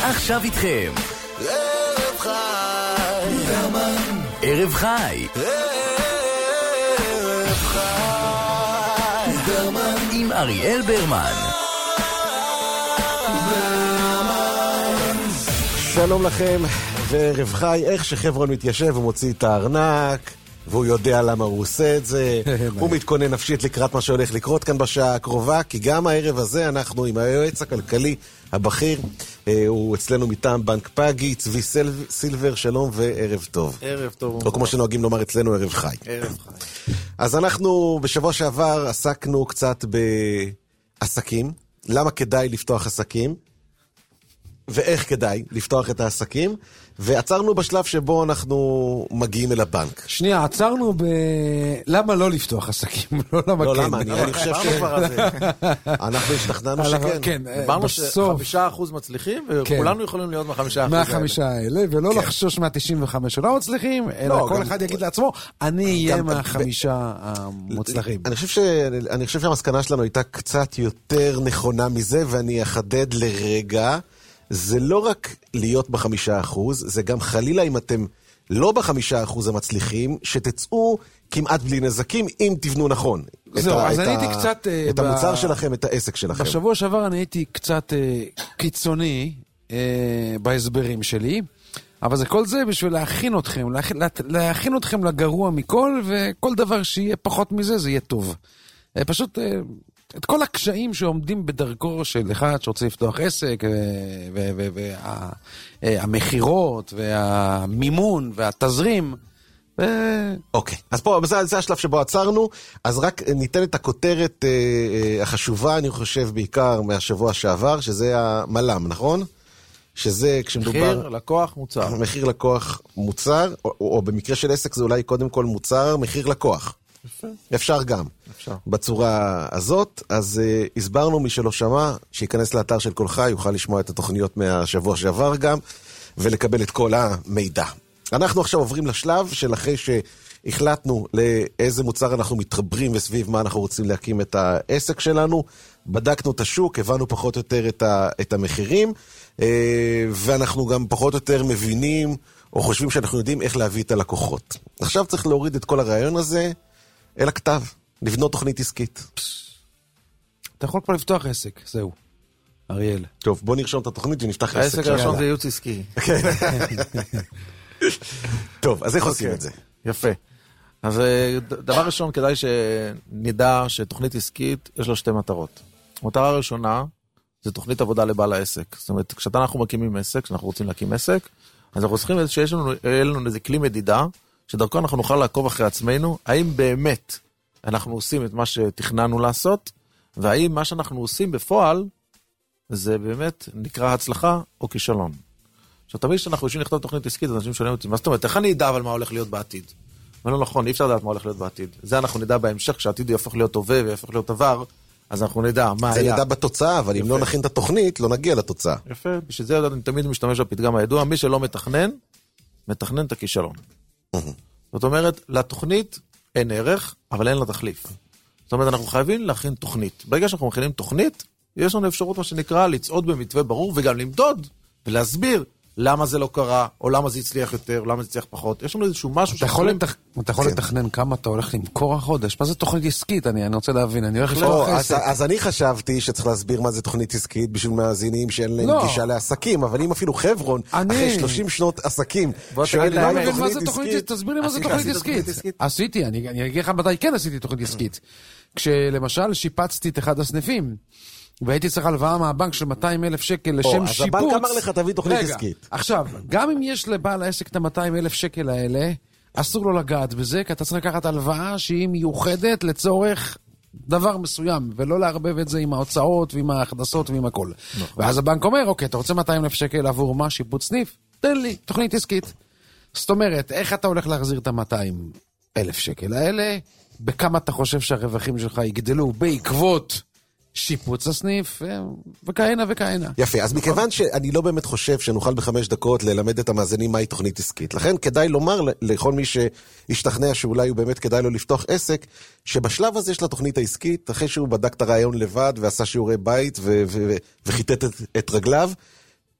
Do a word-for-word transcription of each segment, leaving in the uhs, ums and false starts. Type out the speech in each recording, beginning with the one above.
עכשיו איתכם ערב חי ערב חי ערב חי עם אריאל ברמן. שלום לכם וערב חי. איך שחברון מתיישב ומוציא את הארנק והוא יודע למה הוא עושה את זה. הוא מתכונן נפשית לקראת מה שהולך לקרות כאן בשעה הקרובה, כי גם הערב הזה אנחנו עם היועץ הכלכלי הבכיר, הוא אצלנו מטעם בנק פאגי, צבי סילבר. שלום וערב טוב. ערב טוב. או כמו שנוהגים לומר אצלנו, ערב חי. ערב חי. אז אנחנו בשבוע שעבר עסקנו קצת בעסקים, למה כדאי לפתוח עסקים ואיך כדאי לפתוח את העסקים, ועצרנו בשלב שבו אנחנו מגיעים אל הבנק. שנייה, עצרנו ב... למה לא לפתוח עסקים? לא למה לא, כן. למה? אני חושב ש... אנחנו השתכנענו שכן. כן, אמרנו בסוף. שחמישה אחוז מצליחים, וכולנו יכולים להיות מהחמישה אחוז האלה. מהחמישה האלה, ולא לחשוש מה-תשעים וחמש שלא מצליחים, אלא כל אחד יגיד לעצמו, אני אהיה מהחמישה המוצלחים. אני חושב שהמסקנה שלנו הייתה קצת יותר נכונה מזה, ואני אחדד לרגע. זה לא רק להיות בחמישה אחוז, זה גם חלילה אם אתם לא בחמישה אחוז המצליחים, שתצאו כמעט בלי נזקים, אם תבנו נכון. זהו, אז אני הייתי קצת... את המוצר שלכם, את העסק שלכם. בשבוע שעבר אני הייתי קצת קיצוני בהסברים שלי, אבל זה כל זה בשביל להכין אתכם, להכין אתכם לגרוע מכל, וכל דבר שיהיה פחות מזה, זה יהיה טוב. פשוט... את כל הקשיים שעומדים בדרכו של אחד שרוצה לפתוח עסק, והמחירות, והמימון, והתזרים. אוקיי, אז פה, זה השלב שבו עצרנו, אז רק ניתן את הכותרת החשובה, אני חושב בעיקר מהשבוע שעבר, שזה המל"ם, נכון? שזה כשמדובר... מחיר לקוח מוצר. מחיר לקוח מוצר, או במקרה של עסק זה אולי קודם כל מוצר, מחיר לקוח. יפה. אפשר גם. אפשר. בצורה הזאת, אז uh, הסברנו מי שלא שמע, שיכנס לאתר של כל חי, יוכל לשמוע את התוכניות מהשבוע שעבר גם, ולקבל את כל המידע. אנחנו עכשיו עוברים לשלב של אחרי שהחלטנו לאיזה מוצר אנחנו מתחברים וסביב מה אנחנו רוצים להקים את העסק שלנו, בדקנו את השוק, הבנו פחות או יותר את, ה, את המחירים, uh, ואנחנו גם פחות או יותר מבינים, או חושבים שאנחנו יודעים איך להביא את הלקוחות. עכשיו צריך להוריד את כל הרעיון הזה, אל הכתב, לבנות תוכנית עסקית. אתה יכול כבר לפתוח עסק, זהו. אריאל. טוב, בוא נרשום את התוכנית ונפתח עסק. העסק הראשון זה ייעוץ עסקי. טוב, אז איך עושים את זה? יפה. אז דבר ראשון, כדאי שנדע שתוכנית עסקית יש לה שתי מטרות. המטרה הראשונה זה תוכנית עבודה לבעל העסק. זאת אומרת, כשאנחנו מקימים עסק, כשאנחנו רוצים להקים עסק, אז אנחנו צריכים שיש לנו, לנו איזה כלי מדידה, שדרכו אנחנו נוכל לעקוב אחרי עצמנו, האם באמת אנחנו עושים את מה שתכננו לעשות, והאם מה שאנחנו עושים בפועל, זה באמת נקרא הצלחה או כישלון. עכשיו, תמיד שאנחנו יושבים לכתוב תוכנית עסקית, אז אנשים שואלים אותי, מה זאת אומרת, איך אני אדע אבל מה הולך להיות בעתיד? אבל לא נכון, אי אפשר לדעת מה הולך להיות בעתיד. זה אנחנו נדע בהמשך, כשהעתיד יהפוך להיות הווה ויהפוך להיות עבר, אז אנחנו נדע מה היה. זה נדע בתוצאה, אבל אם לא נכין את התוכנית, לא נגיע לתוצאה. יפה, בשביל זה אני תמיד משתמש בפתגם הידוע, מי שלא מתכנן, מתכנן את הכישלון. זאת אומרת, לתוכנית אין ערך, אבל אין לה תחליף. זאת אומרת, אנחנו חייבים להכין תוכנית. ברגע שאנחנו מכינים תוכנית, יש לנו אפשרות מה שנקרא לצעוד במתווה ברור, וגם למדוד ולהסביר למה זה לא קרה, או למה זה הצליח יותר, או למה זה הצליח פחות. יש לנו איזשהו משהו... אתה יכול, לתכ... אתה יכול לתכנן כמה אתה הולך למכור החודש? מה זה תוכנית עסקית? אני, אני רוצה להבין, אני הולך לפתוח עסק. אז, אז אני חשבתי שצריך להסביר מה זה תוכנית עסקית, בשביל מאזינים שאין להם לא. גישה לעסקים, אבל אם אפילו חברון, אני... אחרי שלושים שנות עסקים, שואל מה מבין מה זה תוכנית עסקית? תסביר לי מה זה תוכנית עסקית. עשיתי, אני, אני אגיד לך מתי כן עשיתי תוכנית עסקית. כשלמשל שיפצתי את אחד הסניפים, והייתי צריך הלוואה מהבנק של מאתיים אלף שקל לשם שיפוץ. אז הבנק אמר לך, תביא תוכנית עסקית. עכשיו, גם אם יש לבעל העסק את ה-מאתיים אלף שקל האלה, אסור לו לגעת בזה, כי אתה צריך לקחת הלוואה שהיא מיוחדת לצורך דבר מסוים, ולא להרבב את זה עם ההוצאות ועם ההכנסות ועם הכל. ואז הבנק אומר, אוקיי, אתה רוצה מאתיים אלף שקל עבור מה? שיפוץ סניף? תן לי, תוכנית עסקית. זאת אומרת, איך אתה הולך להחזיר את ה-מאתיים אלף שקל האלה? בכמה אתה חושב שהרווחים שלך יגדלו בעקבות שיפוץ הסניף, וכהנה וכהנה. יפה, אז מכיוון שאני לא באמת חושב שנוכל בחמש דקות ללמד את המאזינים מהי תוכנית עסקית, לכן כדאי לומר לכל מי שישתכנע שאולי הוא באמת כדאי לו לפתוח עסק, שבשלב הזה יש לתוכנית העסקית, אחרי שהוא בדק את הרעיון לבד ועשה שיעורי בית וחיטט את רגליו,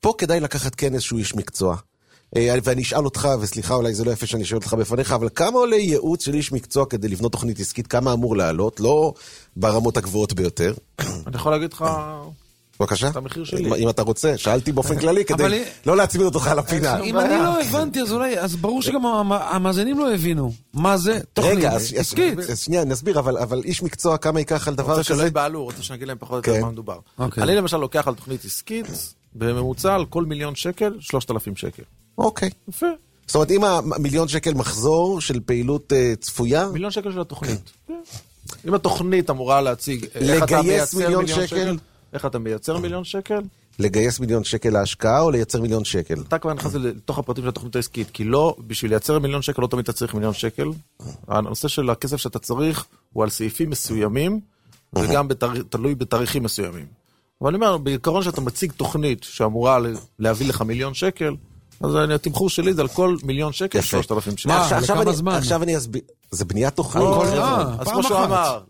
פה כדאי לקחת כן איזשהו איש מקצוע. ואני אשאל אותך, וסליחה אולי זה לא יפה שאני אשאל אותך בפניך, אבל כמה עולה ייעוץ של איש מקצוע כדי לבנות תוכנית עסקית? כמה אמור לעלות? לא ברמות הגבוהות ביותר. אני יכול להגיד לך... בבקשה? את המחיר שלי. אם אתה רוצה, שאלתי באופן כללי כדי לא להצמיד אותך לפינה. אם אני לא הבנתי, אז אולי, אז ברור שגם המאזינים לא הבינו. מה זה תוכנית עסקית? שנייה, נסביר, אבל איש מקצוע כמה ייקח על דבר כזה? רוצה שלא יבעלו, רוצה שנגיד להם פחות יותר מה מדובר. אני למשל לוקח על תוכנית עסקית, בממוצע על כל מיליון שקל, שלושת אלפים שקל. אוקיי. יפה. זאת אומרת, אם המיליון שקל מחזור של פעילות צפויה... מיליון שקל של התוכנית. אם התוכנית אמורה להציג... לגייס מיליון שקל? איך אתה מייצר מיליון שקל? לגייס מיליון שקל להשקעה או לייצר מיליון שקל? אתה כבר נכנס לתוך הפרטים של התוכנית העסקית, כי לא, בשביל לייצר מיליון שקל לא תמיד אתה צריך מיליון שקל. הנושא של הכסף שאתה צריך הוא על סעיפים מסוימים, וגם תלוי בתאריכים מסוימים. אבל אני אומר, בעיקרון שאתה מציג תוכנית שאמורה להביא לך מיליון שקל, אז התמחור שלי זה על כל מיליון שקל, שלושת אלפים שקל. מה, לכמה זמן? עכשיו אני אסביר, זה בניית תוכנית. אז כמו שהוא אמר.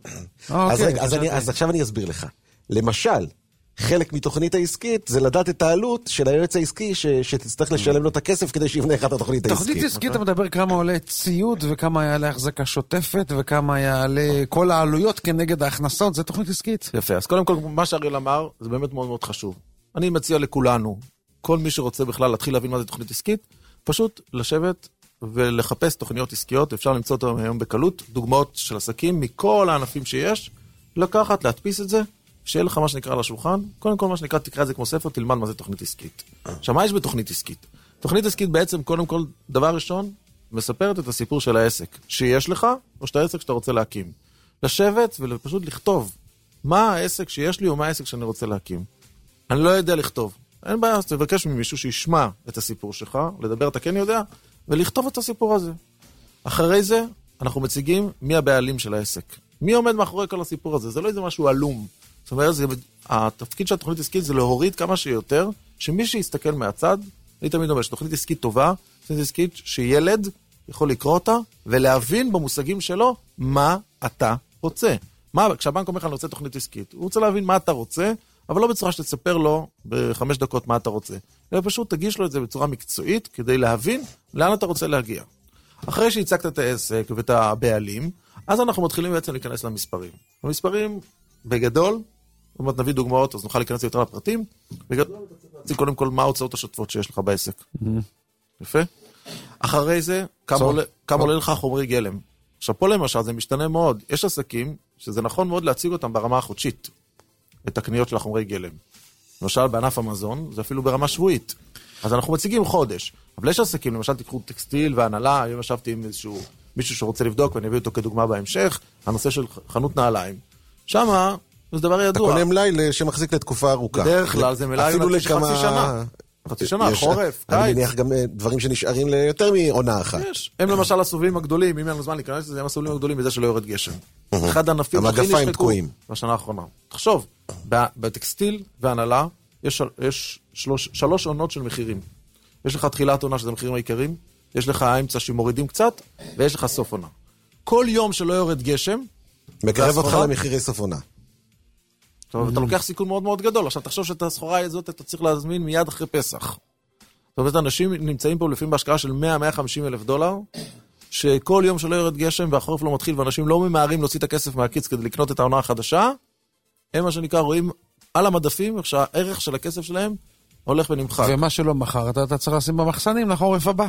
אז עכשיו אני אסביר לך. למשל, חלק מתוכנית העסקית זה לדעת את העלות של היועץ העסקי שתצטרך לשלם לו את הכסף כדי שיבנה לך את התוכנית העסקית. תוכנית עסקית אתה מדבר כמה עולה ציוד וכמה יעלה החזקה שוטפת וכמה יעלה כל העלויות כנגד ההכנסות, זה תוכנית עסקית. יפה, אז קודם כל מה שאריאל אמר זה באמת מאוד מאוד חשוב. אני מציע לכולנו, כל מי שרוצה בכלל להתחיל להבין מה זה תוכנית עסקית, פשוט לשבת ולחפש תוכניות עסקיות, אפשר למצוא אותם היום בקלות, דוגמאות של עסקים מכל הענפים שיש, לקחת, להדפיס את זה, שיהיה לך מה שנקרא על השולחן, קודם כל מה שנקרא, תקרא את זה כמו ספר, תלמד מה זה תוכנית עסקית. עכשיו, מה יש בתוכנית עסקית? תוכנית עסקית בעצם, קודם כל, דבר ראשון, מספרת את הסיפור של העסק, שיש לך, או שאתה העסק שאתה רוצה להקים. לשבת ופשוט לכתוב, מה העסק שיש לי, או מה העסק שאני רוצה להקים. אני לא יודע לכתוב. אין בעיה, אז תבקש ממישהו שישמע את הסיפור שלך, לדבר אתה כן יודע, ולכתוב את הסיפור הזה. אחרי זה, אנחנו מציגים מי הבעלים של העסק. מי עומד מאחורי כל הסיפור הזה? זה לא איזה משהו עלום. זאת אומרת, זה, התפקיד של התוכנית עסקית זה להוריד כמה שיותר, שמי שיסתכל מהצד, אני תמיד אומר, שתוכנית עסקית טובה, תוכנית עסקית שילד יכול לקרוא אותה, ולהבין במושגים שלו מה אתה רוצה. מה, כשהבנק אומר לך, אני רוצה תוכנית עסקית, הוא רוצה להבין מה אתה רוצה, אבל לא בצורה שתספר לו בחמש דקות מה אתה רוצה. אלא פשוט תגיש לו את זה בצורה מקצועית, כדי להבין לאן אתה רוצה להגיע. אחרי שהצגת את העסק ואת הבעלים, אז אנחנו מתחילים בעצם להיכנס למספרים. המספרים בגדול, זאת אומרת נביא דוגמאות, אז נוכל להיכנס יותר לפרטים, בגדול אתה צריך להציג קודם כל מה ההוצאות השוטפות שיש לך בעסק. יפה? אחרי זה, כמה עולה לך חומרי גלם. עכשיו פה למשל זה משתנה מאוד, יש עסקים שזה נכון מאוד להציג אותם ברמה החודשית, את הקניות של החומרי גלם. למשל בענף המזון, זה אפילו ברמה שבועית. אז אנחנו מציגים חודש, אבל יש עסקים, למשל תיקחו טקסטיל והנהלה, היום ישבתי עם איזשהו מישהו שרוצה לבדוק, ואני אביא אותו כדוגמה בהמשך, הנושא של חנות נעליים. שמה, זה דבר ידוע. אתה קונה מלאי שמחזיק לתקופה ארוכה. בדרך כלל זה מלאי אפילו לכמה... חצי שנה. חצי שנה, חורף, קיץ. אני מניח גם דברים שנשארים ליותר מעונה אחת. יש. הם למשל הסובלים הגדולים, אם אין לנו זמן להיכנס לזה, הם הסובלים הגדולים מזה שלא יורד גשם. אחד הענפים הכי נשחקו בשנה האחרונה. תחשוב, בטקסטיל והנהלה, יש שלוש עונות של מחירים. יש לך תחילת עונה שזה מחירים העיקריים, יש לך האמצע שמורידים קצת, ויש לך סוף עונה. כל יום שלא יורד גשם, מקרב אותך למחירי סוף עונה. טוב, אתה לוקח סיכון מאוד מאוד גדול. עכשיו תחשוב שאת הסחורה הזאת אתה צריך להזמין מיד אחרי פסח. זאת אומרת, אנשים נמצאים פה לפעמים בהשקעה של מאה עד מאה וחמישים אלף דולר, שכל יום שלא יורד גשם והחורף לא מתחיל, ואנשים לא ממהרים להוציא את הכסף מהקיץ כדי לקנות את העונה החדשה, הם מה שנקרא רואים על המדפים, שהערך של הכסף שלהם הולך ונמחק. ומה שלא מחר, אתה, אתה צריך לשים במחסנים לחורף הבא.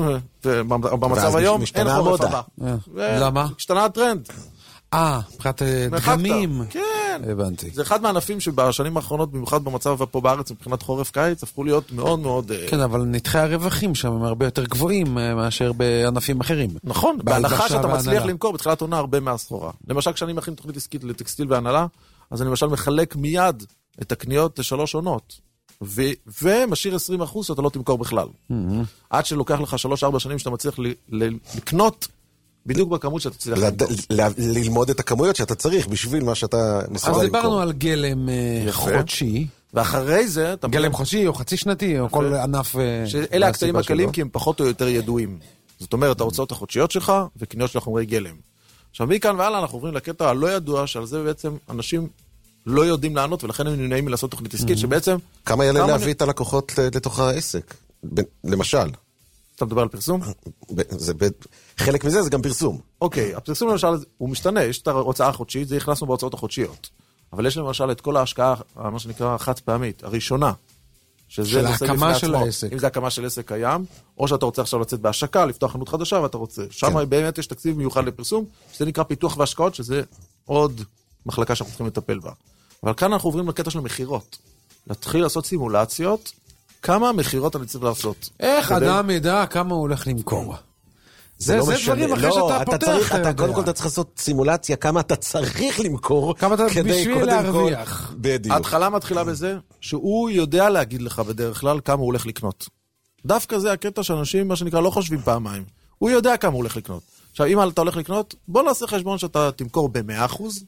במצב היום אין חורף הבא. למה? השתנה הטרנד. אה, מבחינת דגמים. כן. הבנתי. זה אחד מהענפים שבשנים האחרונות, במיוחד במצב פה בארץ, מבחינת חורף קיץ, הפכו להיות מאוד מאוד... כן, אבל נתחי הרווחים שם הם הרבה יותר גבוהים מאשר בענפים אחרים. נכון, בהנחה שאתה מצליח למכור בתחילת עונה הרבה מהסחורה. למשל, כשאני מכין תוכנית עסקית לטקסטיל והנהלה, אז אני למשל מחלק מיד את הקניות לשלוש עונות. ומשאיר עשרים אחוז שאתה לא תמכור בכלל. עד שלוקח לך שלוש ארבע שנים שאתה מצליח לקנות בדיוק בכמות שאתה צריך לקנות. ללמוד את הכמויות שאתה צריך בשביל מה שאתה נסוע למכור. אז דיברנו על גלם חודשי. ואחרי זה... גלם חודשי או חצי שנתי או כל ענף... אלה הקטעים הקלים כי הם פחות או יותר ידועים. זאת אומרת, ההוצאות החודשיות שלך וקניות של חומרי גלם. עכשיו מכאן והלאה אנחנו עוברים לקטע הלא ידוע שעל זה בעצם אנשים לא יודעים לענות, ולכן הם נמנעים מלעשות תוכנית עסקית, שבעצם... כמה יעלה להביא את הלקוחות לתוך העסק? למשל. אתה מדבר על פרסום? חלק מזה זה גם פרסום. אוקיי, הפרסום למשל הוא משתנה, יש את ההוצאה החודשית, זה הכנסנו בהוצאות החודשיות. אבל יש למשל את כל ההשקעה, מה שנקרא חד פעמית, הראשונה. של ההקמה של העסק. אם זה הקמה של עסק קיים, או שאתה רוצה עכשיו לצאת בהשקה, לפתוח חנות חדשה ואתה רוצה. שם באמת יש תקציב מיוחד לפרסום, שזה נקרא פיתוח והשקעות, שזה עוד מחלקה שאנחנו צריכים לטפל בה. אבל כאן אנחנו עוברים לקטע של מחירות. להתחיל לעשות סימולציות, כמה מחירות אני צריך לעשות. איך אדם ידע כמה הוא הולך למכור? זה דברים אחרי שאתה פותח. קודם כל אתה צריך לעשות סימולציה, כמה אתה צריך למכור, כמה אתה בשביל להרוויח. בדיוק. ההתחלה מתחילה בזה, שהוא יודע להגיד לך בדרך כלל כמה הוא הולך לקנות. דווקא זה הקטע שאנשים, מה שנקרא, לא חושבים פעמיים. הוא יודע כמה הוא הולך לקנות. עכשיו, אם אתה הולך לקנות, בוא נעשה חשבון שאתה תמכור ב-מאה אחוז,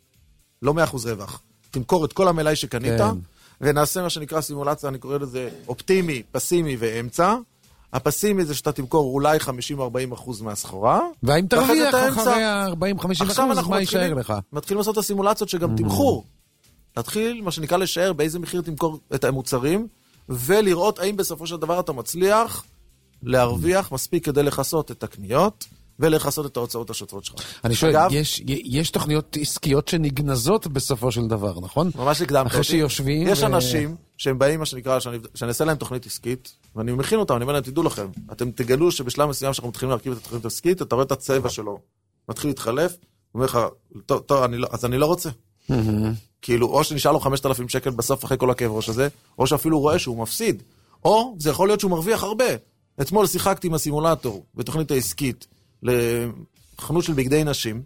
לא מאה אחוז רווח. תמכור את כל המלאי שקנית, ונעשה מה שנקרא סימולציה, אני קורא לזה אופטימי, פסימי ואמצע. הפסימי זה שאתה תמכור אולי חמישים עד ארבעים אחוז מהסחורה. והאם תרוויח אחרי ארבעים עד חמישים אחוז, מה יישאר לך? מתחילים לעשות את הסימולציות שגם תמחור. להתחיל, מה שנקרא, לשער באיזה מחיר תמכור את המוצרים, ולראות האם בסופו של דבר אתה מצליח להרוויח מספיק כדי לחסות את הקניות, ולחסות את ההוצאות השוטפות שלך. אני שואל, יש, יש תוכניות עסקיות שנגנזות בסופו של דבר, נכון? ממש הקדמת. אחרי שיושבים. יש ו... אנשים שהם באים, מה שנקרא, שאני, שאני אעשה להם תוכנית עסקית, ואני מכין אותם, אני אומר להם, תדעו לכם, אתם תגלו שבשלב מסוים שאנחנו מתחילים להרכיב את התוכנית העסקית, אתה רואה את הצבע שלו, מתחיל להתחלף, הוא אומר לך, טוב, טוב, אני לא, אז אני לא רוצה. כאילו, או שנשאר לו חמשת אלפים שקל בסוף אחרי כל הכאב ראש הזה, או שאפילו רואה שהוא מפסיד, או זה יכול להיות שהוא מרוויח הרבה. אתמול שיחקתי עם הסימולטור בתוכנית העסקית לחנות של בגדי נשים,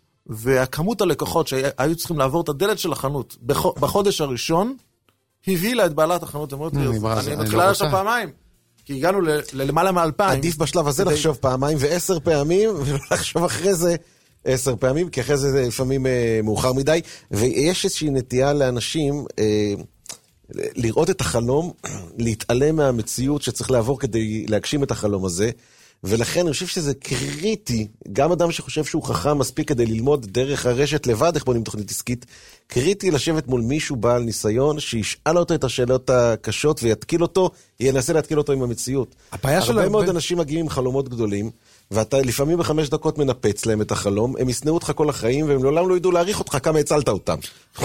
והכמות הלקוחות שהיו צריכים לעבור את הדלת של החנות בחודש הראשון, הביא לה את בעלת החנות, אמרת לי, אני מתחילה לשאול פעמיים, כי הגענו למעלה מאלפיים. עדיף בשלב הזה לחשוב פעמיים ועשר פעמים, ולא לחשוב אחרי זה עשר פעמים, כי אחרי זה זה לפעמים מאוחר מדי, ויש איזושהי נטייה לאנשים לראות את החלום, להתעלם מהמציאות שצריך לעבור כדי להגשים את החלום הזה, ולכן אני חושב שזה קריטי, גם אדם שחושב שהוא חכם מספיק כדי ללמוד דרך הרשת לבד איך בונים תוכנית עסקית, קריטי לשבת מול מישהו בעל ניסיון, שישאל אותו את השאלות הקשות ויתקיל אותו, ינסה להתקיל אותו עם המציאות. הרבה מאוד אנשים מגיעים עם חלומות גדולים, ואתה לפעמים בחמש דקות מנפץ להם את החלום, הם יסנאו אותך כל החיים, והם לעולם לא ידעו להעריך אותך כמה הצלת אותם.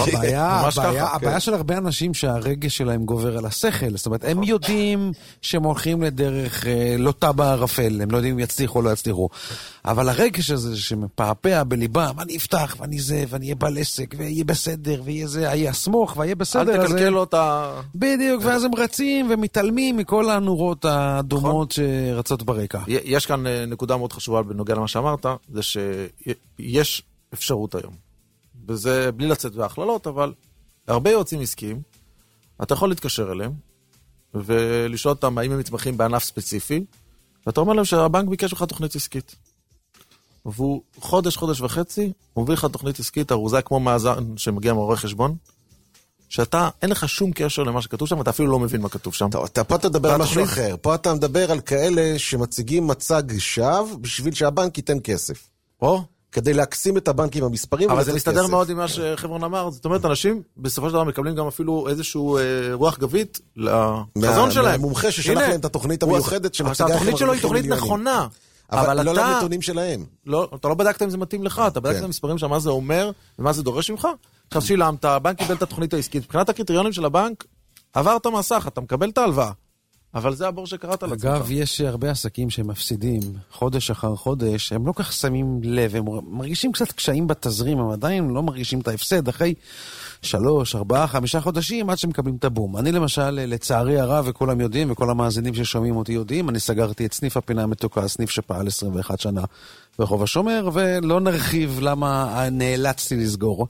הבעיה של הרבה אנשים שהרגש שלהם גובר על השכל, זאת אומרת, הם יודעים שהם הולכים לדרך לא טע בערפל, הם לא יודעים אם יצליחו או לא יצליחו, אבל הרגש הזה שמפעפע בליבם, אני אפתח, ואני זה, ואני אהיה בעל עסק, ויהיה בסדר, ויהיה זה, יהיה אסמוך, ויהיה בסדר. אל תקלקל אותה. בדיוק, ואז הם רצים ומתעלמים מכל הנורות הדומות שרצות ברקע. יש כאן נקודה מאוד חשובה בנוגע למה שאמרת, זה שיש אפשרות היום. וזה בלי לצאת בהכללות, אבל הרבה יועצים עסקיים, אתה יכול להתקשר אליהם, ולשאול אותם האם הם מתמחים בענף ספציפי, ואתה אומר להם שהבנק ביקש לך תוכנית עסקית. והוא חודש, חודש וחצי, הוא מביא לך תוכנית עסקית, ארוזה כמו מאזן שמגיע מעורך חשבון, שאתה, אין לך שום קשר למה שכתוב שם, אתה אפילו לא מבין מה כתוב שם. טוב, אתה פה תדבר על משהו אחר. פה אתה מדבר על כאלה שמציגים מצג שווא, בשביל שהבנק ייתן כסף. או? כדי להקסים את הבנק עם המספרים. אבל זה מסתדר מאוד עם מה שחברון אמר. זאת אומרת, אנשים בסופו של דבר מקבלים גם אפילו איזשהו רוח גבית לחזון שלהם. מהמומחה ששלח להם את התוכנית המיוחדת שמציגה איך התוכנית שלו היא תוכנית נכונה. אבל לא לנתונים שלהם. לא, אתה לא בדקת אם זה מתאים לך, אתה בדקת את המספרים שם, מה זה אומר ומה זה דורש ממך. עכשיו שילמת, הבנק קיבל את התוכנית העסקית, מבחינת הקריטריונים של הבנק, עברת מסך, אתה מקבל את ההלוואה. אבל זה הבור שקראת לעצמך. אגב, יש הרבה עסקים שמפסידים חודש אחר חודש, הם לא כך שמים לב, הם מרגישים קצת קשיים בתזרים, הם עדיין לא מרגישים את ההפסד, אחרי שלוש, ארבעה, חמישה חודשים, עד שמקבלים את הבום. אני למשל, לצערי הרב, וכולם יודעים, וכל המאזינים ששומעים אותי יודעים, אני סגרתי את סניף הפינה המתוקה, סניף שפעל עשרים ואחת שנה ברחוב השומר, ולא נרחיב למה נאלצתי לסגור.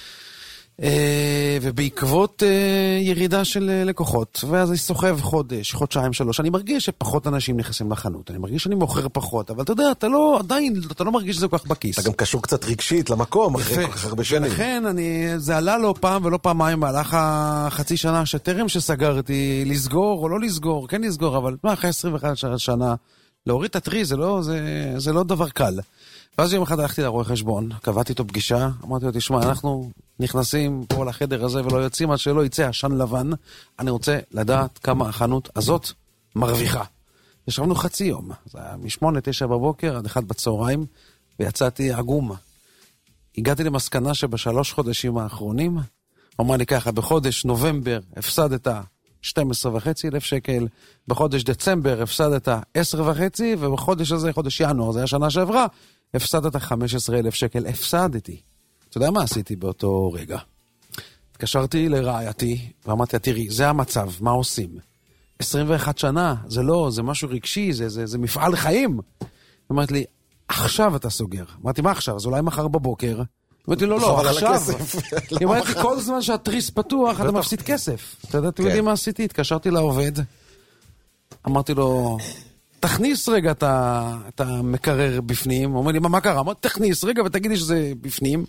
ובעקבות ירידה של לקוחות, ואז אני סוחב חודש, חודשיים, שלוש, אני מרגיש שפחות אנשים נכנסים לחנות, אני מרגיש שאני מוכר פחות, אבל אתה יודע, אתה לא, עדיין, אתה לא מרגיש שזה כל כך בכיס. אתה גם קשור קצת רגשית למקום, אחרי כל כך הרבה שנים. לכן, אני, זה עלה לא פעם ולא פעמיים, מהלך החצי שנה שטרם שסגרתי, לסגור או לא לסגור, כן לסגור, אבל מה, אחרי עשרים ואחת שנה, להוריד את הטריז זה לא, זה, זה לא דבר קל. ואז יום אחד הלכתי לרואה חשבון, קבעתי איתו פגישה, אמרתי לו, תשמע, אנחנו נכנסים פה לחדר הזה ולא יוצאים עד שלא יצא עשן לבן, אני רוצה לדעת כמה החנות הזאת מרוויחה. ישבנו חצי יום, זה היה משמונה, תשע בבוקר, עד אחד בצהריים, ויצאתי עגום. הגעתי למסקנה שבשלוש חודשים האחרונים, אמר לי ככה, בחודש נובמבר הפסדת שתים עשרה וחצי אלף שקל, בחודש דצמבר הפסדת עשר וחצי, ובחודש הזה, חודש ינואר, זה היה שנה שעברה, הפסדת חמש עשרה אלף שקל, הפסדתי. אתה יודע מה עשיתי באותו רגע? התקשרתי לרעייתי, ואמרתי, תראי, זה המצב, מה עושים? עשרים ואחת שנה, זה לא, זה משהו רגשי, זה, זה, זה מפעל חיים. אמרת לי, עכשיו אתה סוגר. אמרתי, מה עכשיו? זה אולי מחר בבוקר. אמרתי, לא, לא, עכשיו. היא אומרת לי, כל זמן שהטריס פתוח, אתה מפסיד כסף. אתה יודע, אתם יודעים מה עשיתי? התקשרתי לעובד, אמרתי לו, תכניס רגע את המקרר בפנים. הוא אומר לי, מה קרה? אמרתי, תכניס רגע ותגיד לי שזה בפנים.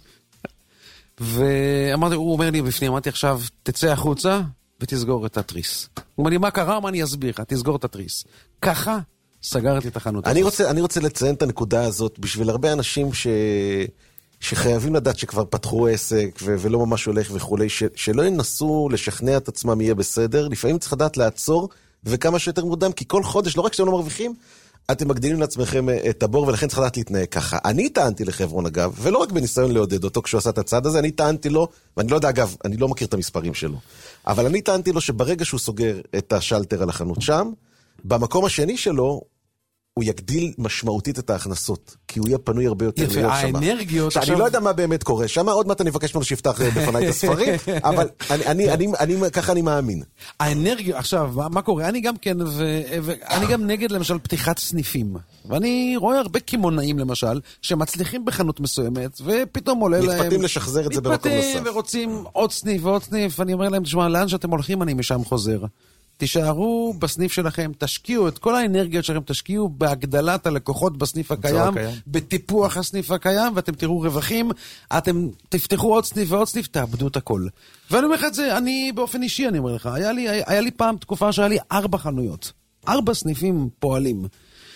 ואמרתי, הוא אומר לי בפנים, אמרתי, עכשיו תצא החוצה ותסגור את הטריס. הוא אומר לי, מה קרה? מה אני אסביר לך? תסגור את הטריס. ככה סגרתי את החנות. אני רוצה, אני רוצה לציין את הנקודה הזאת בשביל הרבה אנשים ש... שחייבים לדעת שכבר פתחו עסק ו- ולא ממש הולך וכולי, ש- שלא ינסו לשכנע את עצמם יהיה בסדר, לפעמים צריך לדעת לעצור וכמה שיותר מוקדם, כי כל חודש, לא רק שאתם לא מרוויחים, אתם מגדילים לעצמכם את הבור, ולכן צריך לדעת להתנהג ככה. אני טענתי לחברון אגב, ולא רק בניסיון לעודד אותו כשהוא עשה את הצד הזה, אני טענתי לו, ואני לא יודע אגב, אני לא מכיר את המספרים שלו, אבל אני טענתי לו שברגע שהוא סוגר את השלטר על החנות שם, במקום השני שלו, הוא יגדיל משמעותית את ההכנסות, כי הוא יהיה פנוי הרבה יותר להיות שם. האנרגיות... אני לא יודע מה באמת קורה שם, עוד מעט אני מבקש ממנו שיפתח בפניי את הספרים, אבל ככה אני מאמין. האנרגיות, עכשיו, מה קורה? אני גם כן, ואני גם נגד למשל פתיחת סניפים, ואני רואה הרבה כימונאים למשל, שמצליחים בחנות מסוימת, ופתאום עולה להם... מתפתים לשחזר את זה במקום נוסף. מתפתים ורוצים עוד סניף ועוד סניף, אני אומר להם, תשמע, לאן שאתם הולכים אני משם חוזר. תישארו בסניף שלכם, תשקיעו את כל האנרגיות שלכם, תשקיעו בהגדלת הלקוחות בסניף הקיים, בטיפוח הסניף הקיים, ואתם תראו רווחים, אתם תפתחו עוד סניף ועוד סניף, תאבדו את הכל. ואני אומר לך את זה, אני באופן אישי, אני אומר לך, היה לי, היה לי פעם תקופה שהיה לי ארבע חנויות, ארבע סניפים פועלים,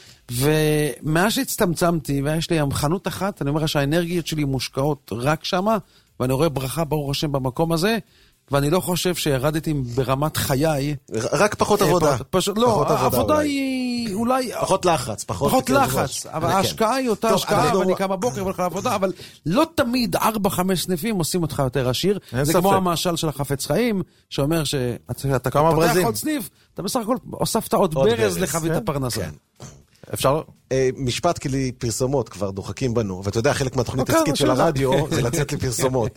ומאז שהצטמצמתי, ויש לי חנות אחת, אני אומר לך שהאנרגיות שלי מושקעות רק שמה, ואני רואה ברכה ברוך השם במקום הזה, ואני לא חושב שירדתי ברמת חיי. רק פחות עבודה. לא, העבודה היא אולי... פחות לחץ. פחות לחץ, אבל ההשקעה היא אותה השקעה, ואני קם בבוקר והולך לעבודה, אבל לא תמיד ארבע, חמש סניפים עושים אותך יותר עשיר. זה כמו המשל של החפץ חיים, שאומר שאתה פותח עוד סניף, אתה בסך הכל הוספת עוד ברז לחבית הפרנסה. אפשר? משפט כלי פרסומות כבר דוחקים בנו, ואתה יודע, חלק מהתוכנית עסקית של הרדיו זה לצאת לפרסומות.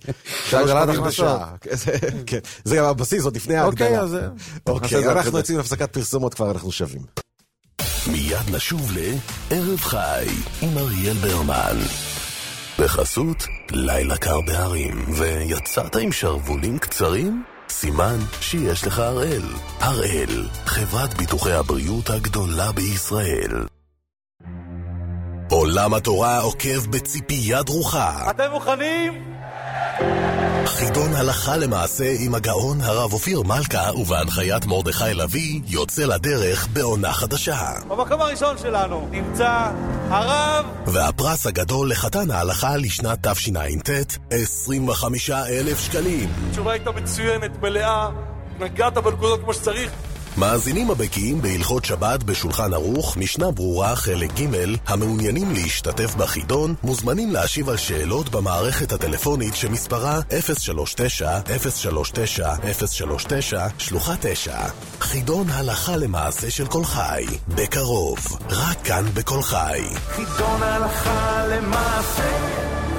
זה גם הבסיס, עוד לפני ההגדלה. אוקיי, אנחנו יוצאים להפסקת פרסומות, כבר אנחנו שווים. מיד נשוב לערב חי עם אריאל ברמן. בחסות לילה קר בהרים, ויצאת עם שרבולים קצרים? סימן שיש לך הראל. הראל, חברת ביטוחי הבריאות הגדולה בישראל. עולם התורה עוקב בציפייה דרוכה. אתם מוכנים? חידון הלכה למעשה עם הגאון הרב אופיר מלכה ובהנחיית מרדכי לוי יוצא לדרך בעונה חדשה. במקום הראשון שלנו נמצא הרב, והפרס הגדול לחתן ההלכה לשנת תשע"ט עשרים וחמישה אלף שקלים. התשובה הייתה מצוינת, מלאה, נגעת בנקודות כמו שצריך. מאזינים הבקיאים בהלכות שבת בשולחן ערוך, משנה ברורה חלק ג' המעוניינים להשתתף בחידון מוזמנים להשיב על שאלות במערכת הטלפונית שמספרה אפס שלוש תשע אפס שלוש תשע אפס שלוש תשע שלוחה תשע. חידון הלכה למעשה של כל חי, בקרוב, רק כאן בכל חי. חידון הלכה למעשה.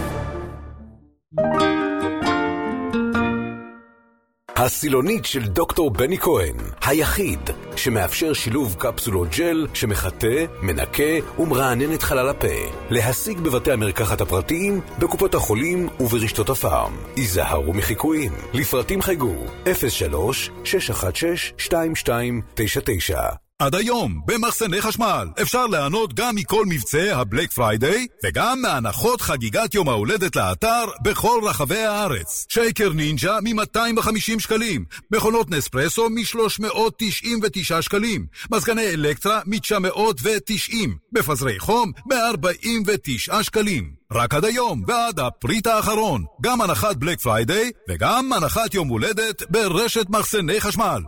הסילונית של דוקטור בני כהן, היחיד שמאפשר שילוב קפסולות ג'ל שמחטא, מנקה ומרענן את חלל הפה. להשיג בבתי המרקחת הפרטיים, בקופות החולים וברשתות הפארם. היזהרו מחיקויים. לפרטים חייגו אפס שלוש שש אחת שש שתיים שתיים תשע תשע. עד היום, במחסני חשמל, אפשר לענות גם מכל מבצעי הבלק פריידיי, וגם מהנחות חגיגת יום ההולדת לאתר בכל רחבי הארץ. שייקר נינג'ה מ-מאתיים וחמישים שקלים, מכונות נספרסו מ-שלוש מאות תשעים ותשעה שקלים, מזגני אלקטרה מ-תשע מאות ותשעים, מפזרי חום מ-ארבעים ותשעה שקלים. רק עד היום ועד הפריט האחרון, גם הנחת בלק פריידיי וגם הנחת יום הולדת ברשת מחסני חשמל.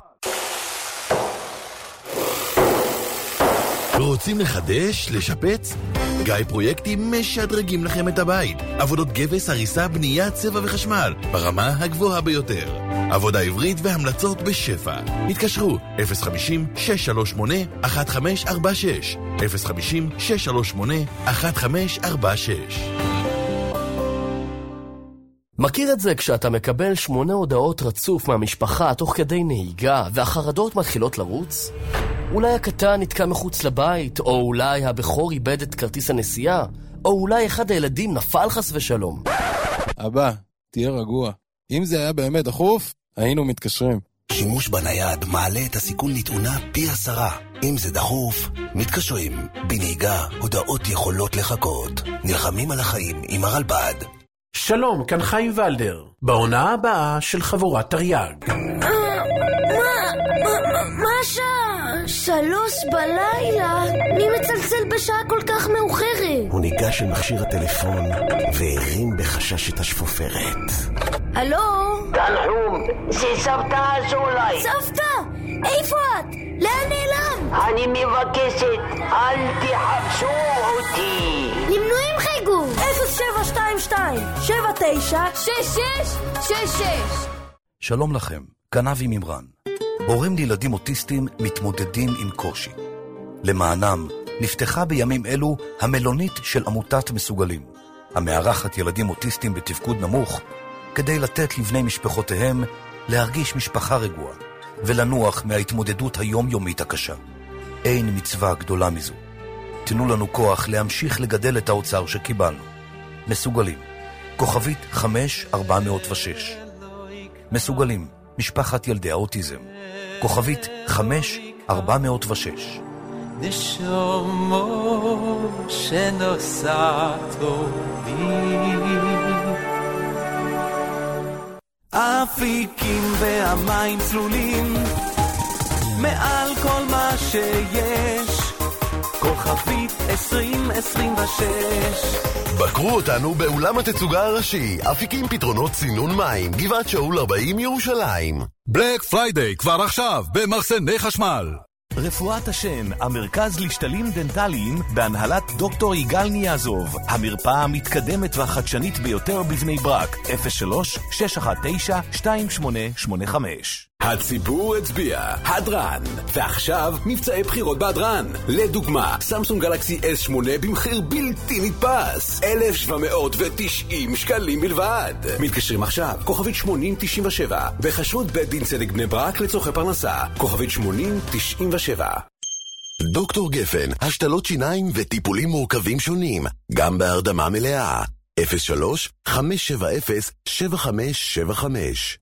רוצים לחדש? לשפץ? גיא פרויקטים משדרגים לכם את הבית. עבודות גבס, הריסה, בנייה, צבע וחשמל ברמה הגבוהה ביותר. עבודה עברית והמלצות בשפע. התקשרו אפס חמישים שש שלוש שמונה אחת חמש ארבע שש אפס חמישים שש שלוש שמונה אחת חמש ארבע שש. מכיר את זה כשאתה מקבל שמונה הודעות רצוף מהמשפחה תוך כדי נהיגה והחרדות מתחילות לרוץ? אולי הקטן נתקע מחוץ לבית, או אולי הבכור איבד את כרטיס הנסיעה, או אולי אחד הילדים נפל חס ושלום. אבא, תהיה רגוע. אם זה היה באמת דחוף, היינו מתקשרים. שימוש בנייד מעלה את הסיכון לתאונה פי עשרה. אם זה דחוף, מתקשרים. בנהיגה, הודעות יכולות לחכות. נלחמים על החיים עם הרלב"ד. שלום, כאן חיים ולדר. בעונה הבאה של חבורת תרי"ג. מה? מה השעה? שלוש בלילה? מי מצלצל בשעה כל כך מאוחרת? הוא ניגש אל מכשיר הטלפון והרים בחשש את השפופרת. הלו? תנחום, זה סבתא אזולאי. סבתא? איפה את? לאן נעלם? אני מבקשת, אל תחפשו אותי. למנועים חייגו אפס שבע שתיים שתיים שבע תשע שש שש שש שש. שלום לכם, כאן אבי ממרן. הורים לילדים אוטיסטים מתמודדים עם קושי. למענם נפתחה בימים אלו המלונית של עמותת מסוגלים, המארחת ילדים אוטיסטים בתפקוד נמוך, כדי לתת לבני משפחותיהם להרגיש משפחה רגועה ולנוח מההתמודדות היומיומית הקשה. אין מצווה גדולה מזו. תנו לנו כוח להמשיך לגדל את האוצר שקיבלנו. מסוגלים, כוכבית חמש ארבע מאות ושש. מסוגלים, משפחת ילדי האוטיזם, כוכבית חמש ארבע מאות ושש. נשומו שנוסעתו בי אפיקים והמים צלולים מעל כל מה שיש, כוכבית עשרים עשרים ושש. בקרו אותנו באולם התצוגה הראשי, אפיקים פתרונות צינון מים, גבעת שאול ארבעים ירושלים. בלק פריידיי כבר עכשיו במחסני חשמל. רפואת השן, המרכז לשתלים דנטליים בהנהלת דוקטור יגאל ניאזוב, המרפאה המתקדמת והחדשנית ביותר בבני ברק. אפס שלוש שש אחת תשע שתיים שמונה שמונה חמש. הציבור הצביע, הדרן, ועכשיו מבצעי בחירות בהדרן. לדוגמה, סמסונג גלקסי אס שמונה במחיר בלתי נתפס, אלף שבע מאות ותשעים שקלים בלבד. מתקשרים עכשיו, כוכבית שמונים תשעים ושבע, בחשבות בית דין צדק בני ברק לצורכי פרנסה, כוכבית שמונים תשעים ושבע. דוקטור גפן, השתלות שיניים וטיפולים מורכבים שונים, גם בהרדמה מלאה. אפס שלוש חמש שבע אפס שבע חמש שבע חמש.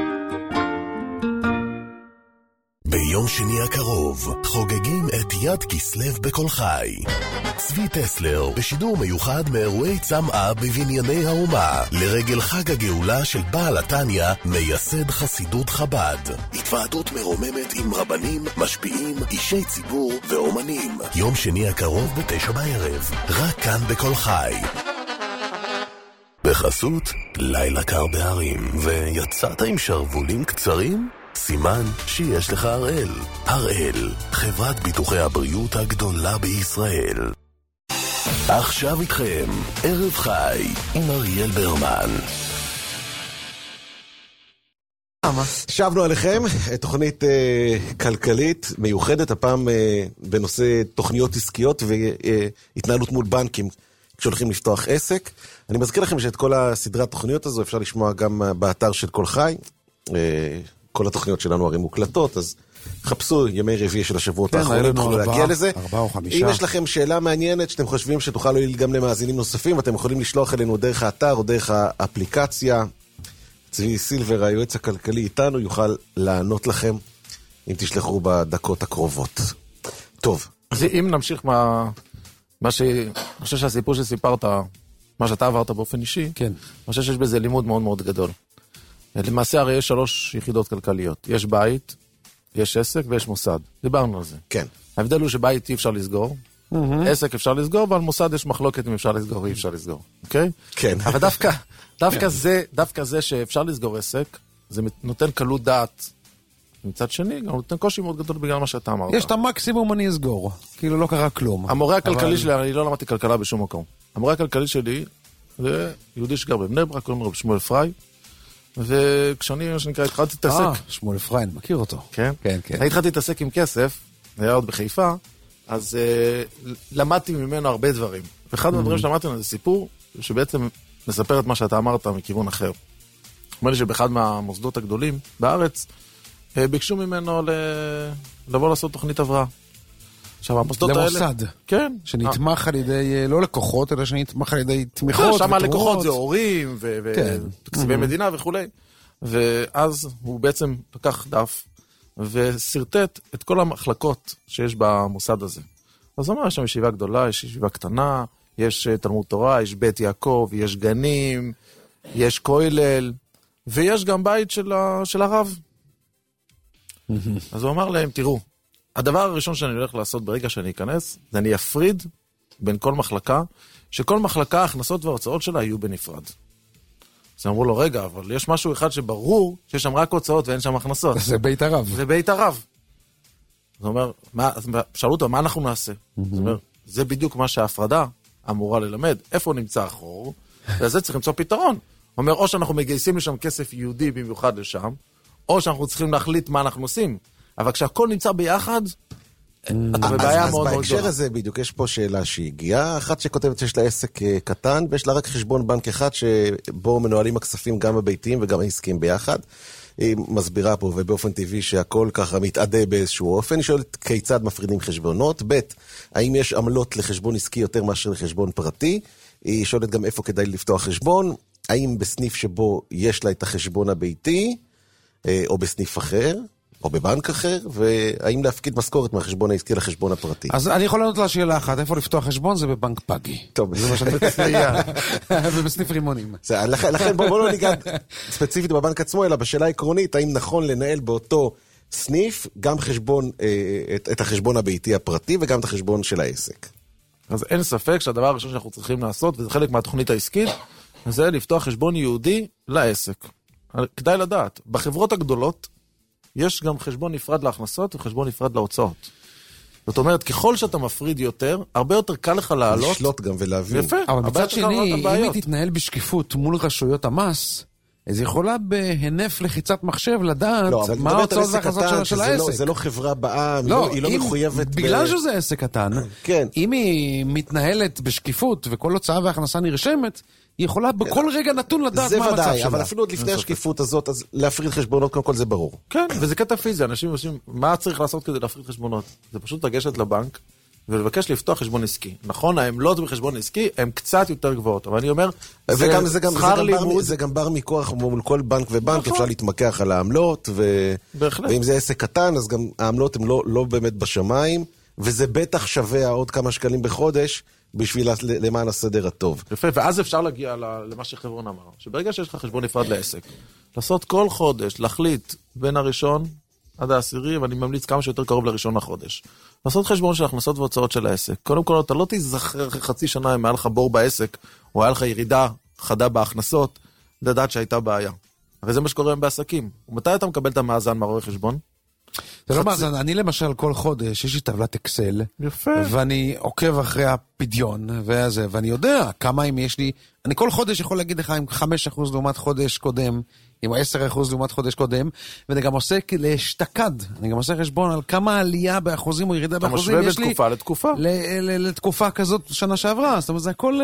ביום שני הקרוב חוגגים את יד כסלב בכל חי. צבי טסלר בשידור מיוחד מאירועי צמאה בבנייני האומה לרגל חג הגאולה של בעל התניא, מייסד חסידות חב"ד. התוועדות מרוממת עם רבנים, משפיעים, אישי ציבור ואומנים. יום שני הקרוב בתשע בערב, רק כאן בכל חי. בחסות לילה קר בערים. ויצאת עם שרבולים קצרים? סימן שיש לך הראל. הראל, חברת ביטוחי הבריאות הגדולה בישראל. עכשיו איתכם, ערב חי עם אריאל ברמן. שבנו עליכם, תוכנית אה, כלכלית מיוחדת, הפעם אה, בנושא תוכניות עסקיות והתנהלות מול בנקים כשהולכים לפתוח עסק. אני מזכיר לכם שאת כל הסדרת התוכניות הזו אפשר לשמוע גם באתר של כל חי. אה, כל התוכניות שלנו הרי מוקלטות, אז חפשו ימי רביעי של השבועות האחרונים, תוכלו להגיע לזה. אם יש לכם שאלה מעניינת שאתם חושבים שתוכלו להועיל גם למאזינים נוספים, אתם יכולים לשלוח אלינו דרך האתר או דרך האפליקציה. צבי סילבר, היועץ הכלכלי איתנו, יוכל לענות לכם אם תשלחו בדקות הקרובות. טוב. אז אם נמשיך מה... מה ש... אני חושב שהסיפור שסיפרת, מה שאתה עברת באופן אישי, כן. אני חושב שיש בזה לימוד מאוד מאוד גדול. למעשה הרי יש שלוש יחידות כלכליות. יש בית, יש עסק ויש מוסד. דיברנו על זה. כן. ההבדל הוא שבית אי אפשר לסגור, עסק אפשר לסגור, ועל מוסד יש מחלוקת אם אפשר לסגור או אי אפשר לסגור. אוקיי? כן. אבל דווקא, דווקא זה, דווקא זה שאפשר לסגור עסק, זה נותן קלות דעת. מצד שני, גם נותן קושי מאוד גדול בגלל מה שאתה אמרת. יש את המקסימום אני אסגור. כאילו לא קרה כלום. המורה הכלכלי שלי, אני לא למדתי כלכלה בשום מקום. המורה הכלכלי שלי, זה יהודי שגר בבני ברק, קוראים לו שמואל פריי, וכשאני, מה שנקרא, התחלתי להתעסק... אה, שמואל פריי, אני מכיר אותו. כן? כן, כן. אני התחלתי להתעסק עם כסף, היה עוד בחיפה, אז uh, למדתי ממנו הרבה דברים. ואחד מהדברים שלמדתי ממנו זה סיפור, שבעצם מספר את מה שאתה אמרת מכיוון אחר. אומר לי שבאחד מהמוסדות הגדולים בארץ, uh, ביקשו ממנו ל... לבוא לעשות תוכנית הבראה. עכשיו, המוסדות האלה... למוסד. כן. שנתמך על ידי, לא לקוחות, אלא שנתמך על ידי תמיכות ותרומות. שם הלקוחות זה הורים, ותקציבי מדינה וכולי. ואז הוא בעצם לקח דף, וסרטט את כל המחלקות שיש במוסד הזה. אז הוא אומר, יש שם ישיבה גדולה, יש ישיבה קטנה, יש תלמוד תורה, יש בית יעקב, יש גנים, יש כולל, ויש גם בית של, ה... של הרב. אז הוא אמר להם, תראו, הדבר הראשון שאני הולך לעשות ברגע שאני אכנס, זה אני אפריד בין כל מחלקה, שכל מחלקה, ההכנסות וההוצאות שלה יהיו בנפרד. אז אמרו לו, רגע, אבל יש משהו אחד שברור, שיש שם רק הוצאות ואין שם הכנסות. זה בית הרב. זה בית הרב. זאת אומרת, מה, שאלו אותו, מה אנחנו נעשה? זאת אומרת, זה בדיוק מה שההפרדה אמורה ללמד. איפה נמצא החור? ולזה צריך למצוא פתרון. הוא אומר, או שאנחנו מגייסים לשם כסף יהודי במיוחד לשם, או שאנחנו צריכים להחליט מה אנחנו עושים. אבל כשהכל נמצא ביחד, אתה בבעיה מאוד מאוד גדולה. אז בהקשר הזה בדיוק יש פה שאלה שהגיעה, אחת שכותבת שיש לה עסק קטן, ויש לה רק חשבון בנק אחד שבו מנוהלים הכספים גם הביתיים וגם העסקיים ביחד. היא מסבירה פה ובאופן טבעי שהכל ככה מתעדה באיזשהו אופן. היא שואלת כיצד מפרידים חשבונות. ב', האם יש עמלות לחשבון עסקי יותר מאשר לחשבון פרטי? היא שואלת גם איפה כדאי לפתוח חשבון. האם בסניף שבו יש לה את החשבון הביתי, או בסניף אחר, או בבנק אחר, והאם להפקיד משכורת מהחשבון העסקי לחשבון הפרטי. אז אני יכול לענות לה שאלה אחת, איפה לפתוח חשבון? זה בבנק פגי. טוב, זה מה שאני מצליח. ובסניף רימונים. לכן בואו לא ניגע ספציפית בבנק עצמו, אלא בשאלה העקרונית, האם נכון לנהל באותו סניף גם חשבון, את החשבון הביתי הפרטי, וגם את החשבון של העסק. אז אין ספק שהדבר הראשון שאנחנו צריכים לעשות, וזה חלק מהתוכנית העסקית, זה לפתוח חשבון יהודי לעסק. כדאי לדעת, בחברות הגדולות, יש גם חשבון נפרד להכנסות וחשבון נפרד להוצאות. זאת אומרת, ככל שאתה מפריד יותר, הרבה יותר קל לך לעלות. לשלוט גם ולהבין. יפה. אבל מצד שני, אם היא תתנהל בשקיפות מול רשויות המס, אז יכולה בהנף לחיצת מחשב לדעת מה ההוצאות והכנסות של העסק. זה לא חברה בעם, היא לא מחויבת. בגלל שזה עסק קטן, אם היא מתנהלת בשקיפות וכל הוצאה והכנסה נרשמת, היא יכולה בכל רגע נתון לדעת מה המצב שלה. אבל אפילו עוד לפני השקיפות הזאת, אז להפריד חשבונות, קודם כל זה ברור. כן, וזה קטע פיזי, אנשים עושים, מה צריך לעשות כדי להפריד חשבונות? זה פשוט לגשת לבנק, ולבקש לפתוח חשבון עסקי. נכון, העמלות בחשבון עסקי הן קצת יותר גבוהות, אבל אני אומר, זה שכר לימוד. זה גם בר מכוח מול כל בנק ובנק, אפשר להתמקח על העמלות, ואם זה עסק קטן, אז גם העמלות הן לא באמת בשמיים, וזה בטח שווה עוד כמה שקלים בחודש, בשביל למען הסדר הטוב. יפה, ואז אפשר להגיע למה שחברון אמר, שברגע שיש לך חשבון נפרד לעסק, לעשות כל חודש, להחליט בין הראשון עד העשירי, ואני ממליץ כמה שיותר קרוב לראשון לחודש. לעשות חשבון של הכנסות והוצאות של העסק. קודם כל, אתה לא תזכר אחרי חצי שנה אם היה לך בור בעסק, או היה לך ירידה חדה בהכנסות, לדעת שהייתה בעיה. הרי זה מה שקורה בעסקים. ומתי אתה מקבל את המאזן מהרואה חשבון? זה לא מאזן, אני למשל כל חודש, יש לי טבלת אקסל, יפה. ואני עוקב אחרי הפדיון, וזה, ואני יודע כמה אם יש לי, אני כל חודש יכול להגיד לך עם חמישה אחוז לעומת חודש קודם, עם עשרה אחוז לעומת חודש קודם, ואני גם עושה להשתקד, אני גם עושה חשבון על כמה עלייה באחוזים או ירידה באחוזים יש לי. בתקופה לתקופה. לתקופה כזאת שנה שעברה, זאת אומרת, זה הכל,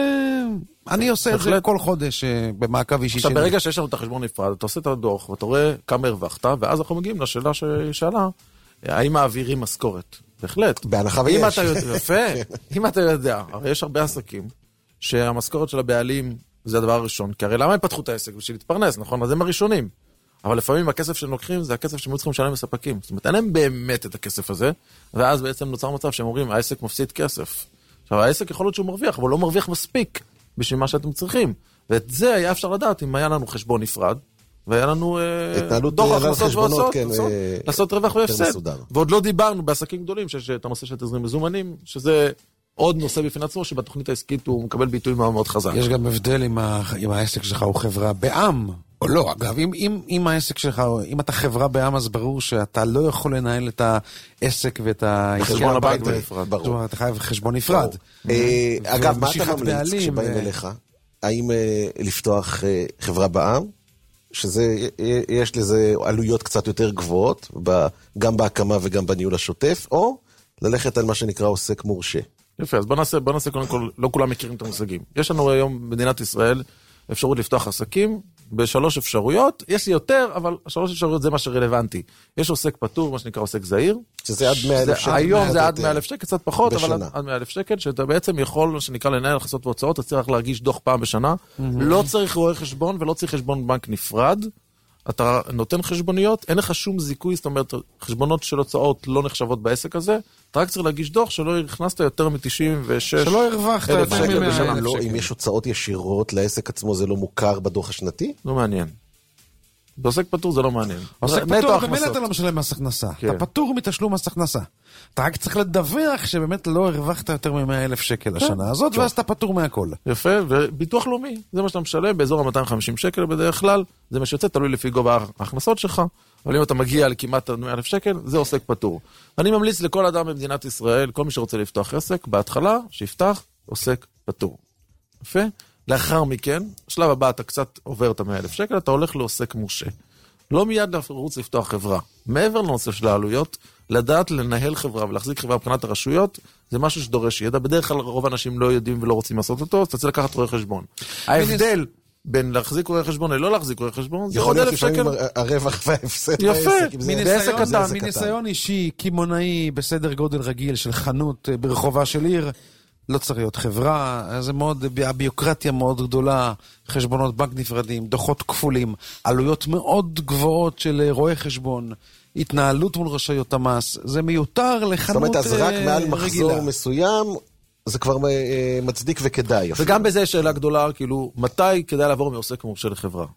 אני עושה את זה כל חודש במעקב אישי שלי. עכשיו, ברגע שיש לנו את החשבון נפרד, אתה עושה את הדוח, ואתה רואה כמה הרווחת, ואז אנחנו מגיעים לשאלה ששאלה, האם מעבירים משכורת? בהחלט. בהנחה ויש. יפה, אם אתה יודע, הרי יש הרבה עסקים, שהמשכורת של הבעלים זה הדבר הראשון, כי הרי למה הם פתחו את העסק? בשביל להתפרנס, נכון? אז הם הראשונים. אבל לפעמים הכסף שהם לוקחים זה הכסף שהם צריכים לשלם לספקים. זאת אומרת, אין להם באמת את הכסף הזה, ואז בעצם נוצר מצב שהם אומרים, העסק מפסיד כסף. עכשיו, העסק יכול להיות שהוא מרוויח, אבל הוא לא מרוויח מספיק בשביל מה שאתם צריכים. ואת זה היה אפשר לדעת אם היה לנו חשבון נפרד, והיה לנו דוח הכנסות והוצאות, לעשות רווח והפסד. ועוד לא דיברנו בעסקים גדולים, שיש את הנושא של תזרים מזומנים, שזה עוד נושא בפני עצמו, שבתוכנית העסקית הוא מקבל ביטוי מאוד מאוד חזק. יש גם הבדל אם העסק שלך הוא חברה בעם, או לא. אגב, אם העסק שלך, אם אתה חברה בעם, אז ברור שאתה לא יכול לנהל את העסק ואת חשבון הבית בנפרד. ברור. אתה חייב חשבון נפרד. אגב, מה אתה ממליץ כשבאים אליך? האם לפתוח חברה בעם? שזה, יש לזה עלויות קצת יותר גבוהות, גם בהקמה וגם בניהול השוטף, או ללכת על מה שנקרא עוסק מורשה. יפה, אז בוא נעשה, בוא נעשה קודם כל, לא כולם מכירים את המושגים. יש לנו היום במדינת ישראל אפשרות לפתוח עסקים בשלוש אפשרויות, יש לי יותר, אבל שלוש אפשרויות זה מה שרלוונטי. יש עוסק פטור, מה שנקרא עוסק זהיר. שזה עד מאה אלף שקל. היום זה עד מאה אלף שקל, קצת פחות, אבל עד מאה אלף שקל, שאתה בעצם יכול, מה שנקרא לנהל הכנסות והוצאות, אתה צריך להרגיש דוח פעם בשנה, לא צריך רואה חשבון ולא צריך חשבון בנק נפרד, אתה נותן חשבוניות, אין לך שום זיכוי, זאת אומרת, חשבונות של הוצאות לא נחשבות בעסק הזה, אתה רק צריך להגיש דוח שלא הכנסת יותר מ-תשעים ושש שלא הרווחת יותר מ-מאה אלף שקל. לא, אם יש הוצאות ישירות לעסק עצמו, זה לא מוכר בדוח השנתי? לא מעניין. בעוסק פטור זה לא מעניין. עוסק פטור, במילא אתה לא משלם מס הכנסה. אתה פטור מתשלום מס הכנסה. אתה רק צריך לדווח שבאמת לא הרווחת יותר מ-מאה אלף שקל השנה הזאת, ואז אתה פטור מהכל. יפה, וביטוח לאומי, זה מה שאתה משלם, באזור ה-מאתיים וחמישים שקל בדרך כלל, זה מה שיוצא, תלוי לפי גובה ההכנסות שלך, אבל אם אתה מגיע לכמעט מאה אלף שקל, זה עוסק פטור. אני ממליץ לכל אדם במדינת ישראל, כל מי שרוצה לפתוח עסק, בהתחלה, שיפתח עוסק פטור. יפה? לאחר מכן, שלב הבא אתה קצת עובר את ה-מאה אלף שקל, אתה הולך לעוסק מורשה. לא מיד לרוץ לפתוח חברה. מעבר לנושא של העלויות, לדעת לנהל חברה ולהחזיק חברה מבחינת הרשויות, זה משהו שדורש ידע. בדרך כלל רוב האנשים לא יודעים ולא רוצים לעשות אותו, אז אתה צריך לקחת רואה חשבון. ההבדל בין להחזיק רואה חשבון ללא להחזיק רואה חשבון, זה עוד אלף שקל. יכול להיות לפעמים הרווח וההפסד. יפה, בעסק קטן. מניסיון אישי, כימונאי בסדר גודל רגיל של חנות ברחובה של עיר, לא צריך להיות חברה, זה מאוד, הביוקרטיה מאוד גדולה, חשבונות בנק נפרדים, דוחות כפולים, עלויות מאוד גבוהות של רואי חשבון, התנהלות מול רשויות המס, זה מיותר לחנות רגילה. זאת אומרת, אז רק מעל מחזור מסוים, זה כבר מצדיק וכדאי. וגם בזה יש שאלה גדולה, כאילו, מתי כדאי לעבור מעוסק מורשה לחברה?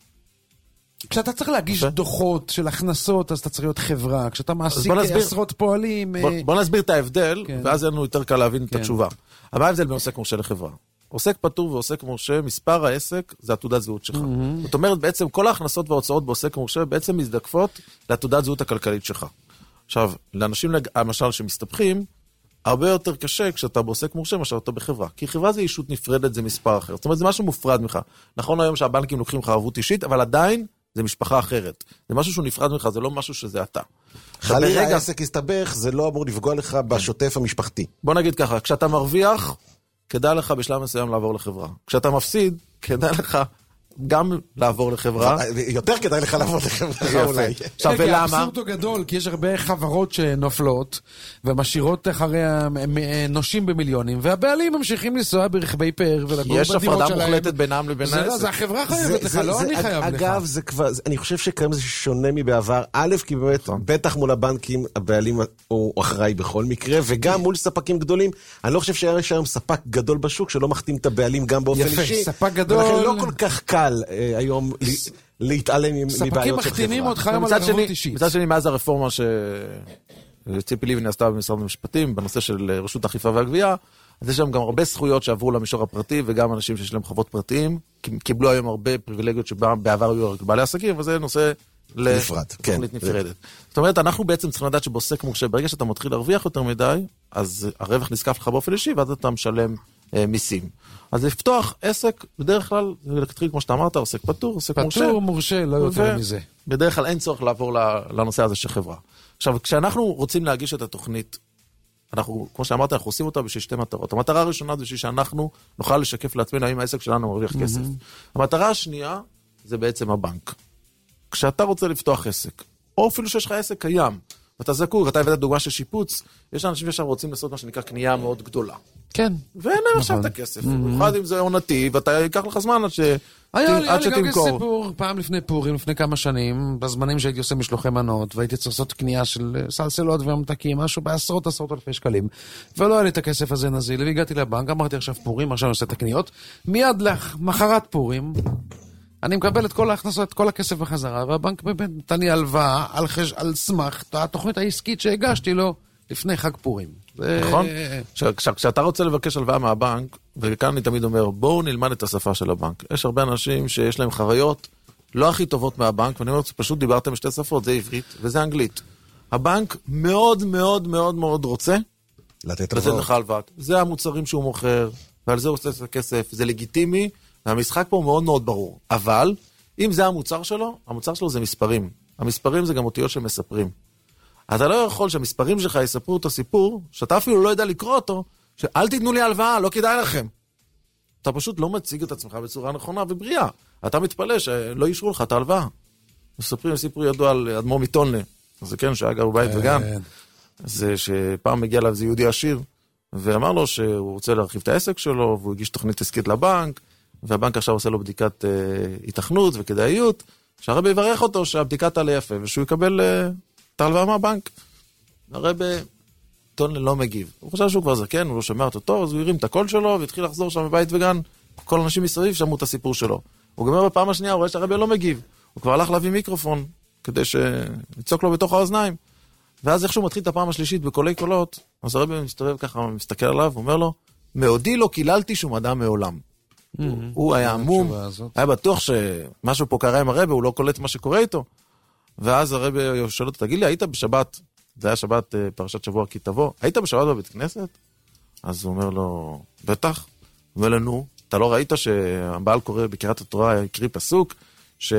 כשאתה צריך להגיש דוחות של הכנסות, אז אתה צריך להיות חברה. כשאתה מעסיק עשרות פועלים... בוא נסביר את ההבדל, ואז יהיה לנו יותר קל להבין את התשובה. אבל ההבדל בין עוסק מורשה לחברה. עוסק פטור ועוסק מורשה, מספר העסק זה התעודת זהות שלך. זאת אומרת, בעצם כל ההכנסות וההוצאות בעוסק מורשה בעצם מזדקפות לתעודת זהות הכלכלית שלך. עכשיו, לאנשים, למשל, שמסתבכים, הרבה יותר קשה כשאתה בעוסק מורשה מאשר אתה בחברה. כי חברה זה אישות נפרדת, זה מספר אחר. זאת אומרת, זה משהו מופרד ממך. נכון היום שהבנקים לוקחים לך ערבות אישית, אבל עדיין זה משפחה אחרת. זה משהו שהוא נפרד ממך, זה לא משהו שזה אתה. חלילה העסק יסתבך, זה לא אמור לפגוע לך בשוטף המשפחתי. בוא נגיד ככה, כשאתה מרוויח, כדאי לך בשלב מסוים לעבור לחברה. כשאתה מפסיד, כדאי לך גם לעבור לחברה. יותר כדאי לך לעבור לחברה אולי. עכשיו, ולמה? האבסורד הוא גדול, כי יש הרבה חברות שנופלות, ומשאירות אחרי נושים במיליונים, והבעלים ממשיכים לנסוע ברכבי פאר, ולגור בדירות שלהם. יש הפרדה מוחלטת בינם לבין העסק. זה החברה חייבת לך, לא אני חייב לך. אגב, אני חושב שכיום זה שונה מבעבר. א', כי באמת, בטח מול הבנקים, הבעלים הוא אחראי בכל מקרה, וגם מול ספקים גדולים. אני לא חושב שיש היום ספק גדול בשוק, שלא מחתים את הבעלים גם באופן אישי. ספק גדול. ולכן לא כל כך קל היום להתעלם מבעיות של חברה. ספקים מחתימים אותך היום על ערבות אישית. מצד שני, מאז הרפורמה שציפי לבני עשתה במשרד המשפטים, בנושא של רשות האכיפה והגבייה, אז יש שם גם הרבה זכויות שעברו למישור הפרטי, וגם אנשים שיש להם חובות פרטיים, קיבלו היום הרבה פריבילגיות שבעבר היו בעלי עסקים, אבל זה נושא לתוכנית נפרדת. זאת אומרת, אנחנו בעצם צריכים לדעת שבעוסק מורשה, ברגע שאתה מתחיל להרוויח יותר מדי, אז הרווח נזקף לך באופן אישי, ואז אתה משלם מיסים. אז לפתוח עסק, בדרך כלל, זה להתחיל כמו שאתה אמרת, עוסק פטור, עוסק מורשה. פטור, מורשה, לא יותר מזה. בדרך כלל אין צורך לעבור לנושא הזה של חברה. עכשיו, כשאנחנו רוצים להגיש את התוכנית, אנחנו, כמו שאמרת, אנחנו עושים אותה בשביל שתי מטרות. המטרה הראשונה זה בשביל שאנחנו נוכל לשקף לעצמנו האם העסק שלנו מרוויח כסף. המטרה השנייה זה בעצם הבנק. כשאתה רוצה לפתוח עסק, או אפילו שיש לך עסק קיים, ואתה זקוק, אתה הבאת דוגמה של שיפוץ, יש אנשים שעכשיו רוצים לעשות מה שנקרא קנייה מאוד גדולה. כן. ואין להם עכשיו את הכסף. במיוחד אם זה עונתי, ואתה ייקח לך זמן עד שתמכור. היה לי גם סיפור, פעם לפני פורים, לפני כמה שנים, בזמנים שהייתי עושה משלוחי מנות, והייתי צריך לעשות קנייה של סלסלות ומתקים, משהו בעשרות עשרות אלפי שקלים. ולא היה לי את הכסף הזה נזיל, והגעתי לבנק, אמרתי עכשיו פורים, עכשיו אני עושה את הקניות. מיד למחרת פורים, אני מקבל את כל ההכנסות, את כל הכסף בחזרה, והבנק באמת נתן לי הלוואה על, חש... על סמך התוכנית העסקית שהגשתי לו לפני חג פורים. נכון? כשאתה רוצה לבקש הלוואה מהבנק, וכאן אני תמיד אומר, בואו נלמד את השפה של הבנק. יש הרבה אנשים שיש להם חוויות לא הכי טובות מהבנק, ואני אומר, פשוט דיברתם בשתי שפות, זה עברית וזה אנגלית. הבנק מאוד מאוד מאוד מאוד רוצה לתת לך הלוואה. זה המוצרים שהוא מוכר, ועל זה הוא עושה את הכסף, זה לגיטימי, והמשחק פה מאוד מאוד ברור. אבל, אם זה המוצר שלו, המוצר שלו זה מספרים. המספרים זה גם אותיות שמספרים. אתה לא יכול שהמספרים שלך יספרו אותו סיפור, שאתה אפילו לא יודע לקרוא אותו, שאל תיתנו לי הלוואה, לא כדאי לכם. אתה פשוט לא מציג את עצמך בצורה נכונה ובריאה. אתה מתפלא שלא אישרו לך את ההלוואה. מספרים סיפור ידוע על אדמו"ר מטולנה, זה כן, שהיה גר בבית וגן. זה שפעם מגיע אליו זה יהודי עשיר, ואמר לו שהוא רוצה להרחיב את העסק שלו, והוא הגיש תוכנית עסקית לבנק, והבנק עכשיו עושה לו בדיקת אה, התכנות וכדאיות, שהרבי יברך אותו שהבדיקה תעלה יפה, ושהוא יקבל אה, את ההלוואה מהבנק. הרבי טולנה לא מגיב. הוא חושב שהוא כבר זקן, הוא לא שומע אותו טוב, אז הוא הרים את הקול שלו, והתחיל לחזור שם בבית וגן. כל אנשים מסביב שמעו את הסיפור שלו. הוא גמר בפעם השנייה, הוא רואה שהרבי לא מגיב. הוא כבר הלך להביא מיקרופון, כדי שיצוק לו בתוך האוזניים. ואז איכשהו מתחיל את הפעם השלישית בקולי קולות, אז הרבי מסתובב ככה, מסתכל עליו, אומר לו, מעודי לא קיללתי שום אדם מעולם. הוא היה עמום, היה בטוח שמשהו פה קרה עם הרבי, הוא לא קולט מה שקורה איתו. ואז הרבי שואל אותו, תגיד לי, היית בשבת, זה היה שבת פרשת שבוע כי תבוא, היית בשבת בבית כנסת? אז הוא אומר לו, בטח. הוא אומר לנו, אתה לא ראית שהבעל קורא בקריאת התורה, הקריא פסוק, ש...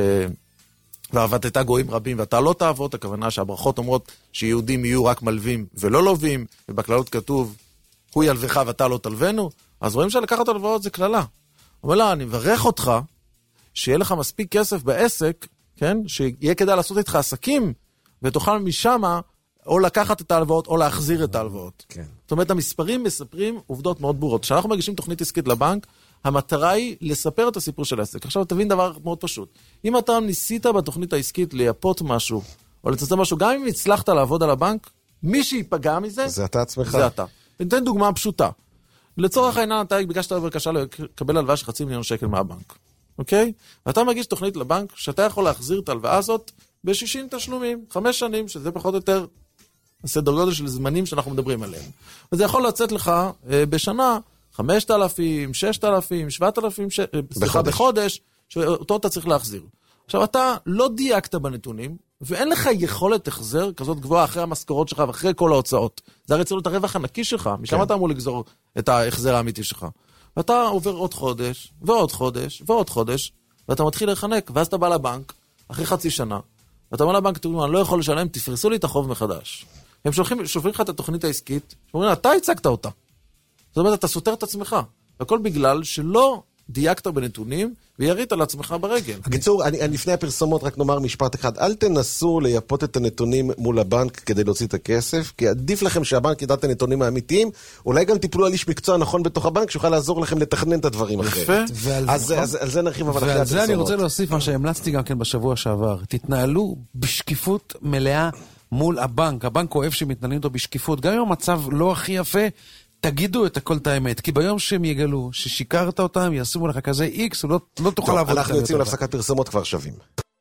ועבדת גויים רבים, ואתה לא תעבוד, הכוונה שהברכות אומרות שיהודים יהיו רק מלווים ולא לובים, ובכללות כתוב, הוא ילבך ואתה לא תלוונו, אז רואים שלקחת הלוואות זה כללה. הוא אומר לה, אני מברך אותך, שיהיה לך מספיק כסף בעסק, כן? שיהיה כדאי לעשות איתך עסקים, ותוכל משם או לקחת את ההלוואות, או להחזיר את ההלוואות. כן. זאת אומרת, המספרים מספרים עובדות מאוד ברורות. כשאנחנו מגישים תוכנית עסקית לבנק, המטרה היא לספר את הסיפור של העסק. עכשיו, תבין דבר מאוד פשוט. אם אתה ניסית בתוכנית העסקית לייפות משהו, או לצמצם משהו, גם אם הצלחת לעבוד על הבנק, מי שיפגע מזה, זה אתה עצמך. זה אתה. ניתן דוגמה פשוטה. לצורך העניין, אתה ביקשת בבקשה לקבל הלוואה של חצי מיליון שקל מהבנק. אוקיי? ואתה מגיש תוכנית לבנק, שאתה יכול להחזיר את ההלוואה הזאת ב-שישים תשלומים, חמש שנים, שזה פחות או יותר הסדר גודל של זמנים שאנחנו מדברים עליהם. וזה יכול לצאת לך אה, בשנה חמשת אלפים, ששת אלפים, שבעת אלפים, ש... סליחה, בחודש, שאותו אתה צריך להחזיר. עכשיו, אתה לא דייקת בנתונים, ואין לך יכולת החזר כזאת גבוהה אחרי המשכורות שלך ואחרי כל ההוצאות. זה הרי צריך את הרווח הנקי שלך, משם כן. אתה אמור לגזור את ההחזר האמיתי שלך. ואתה עובר עוד חודש, ועוד חודש, ועוד חודש, ואתה מתחיל לחנק, ואז אתה בא לבנק, אחרי חצי שנה, ואתה אומר לבנק, תראו, אני לא יכול לשלם, תפרסו לי את החוב מחדש. הם שולחים, שולחים לך את התוכנית העסקית, שאומרים, אתה הצגת אותה. זאת אומרת, אתה סותר את עצמך. והכל בגלל שלא דייקת בנתונים, וירית על עצמך ברגל. בקיצור, אני, אני לפני הפרסומות רק נאמר משפט אחד, אל תנסו לייפות את הנתונים מול הבנק כדי להוציא את הכסף, כי עדיף לכם שהבנק ידע את הנתונים האמיתיים, אולי גם תיפלו על איש מקצוע נכון בתוך הבנק, שיוכל לעזור לכם לתכנן את הדברים אחרת. אז, אז, על זה נרחיב אבל אחרי הפרסומות. ועל זה אני רוצה להוסיף מה שהמלצתי גם כן בשבוע שעבר. תתנהלו בשקיפות מלאה מול הבנק. הבנק אוהב שמתנהלים אותו בשקיפות, גם אם המצב לא הכי יפה, תגידו את הכל את האמת, כי ביום שהם יגלו ששיקרת אותם, ישימו לך כזה איקס, לא, לא תוכל לעבוד. אנחנו יוצאים להפסקת פרסומות כבר שווים.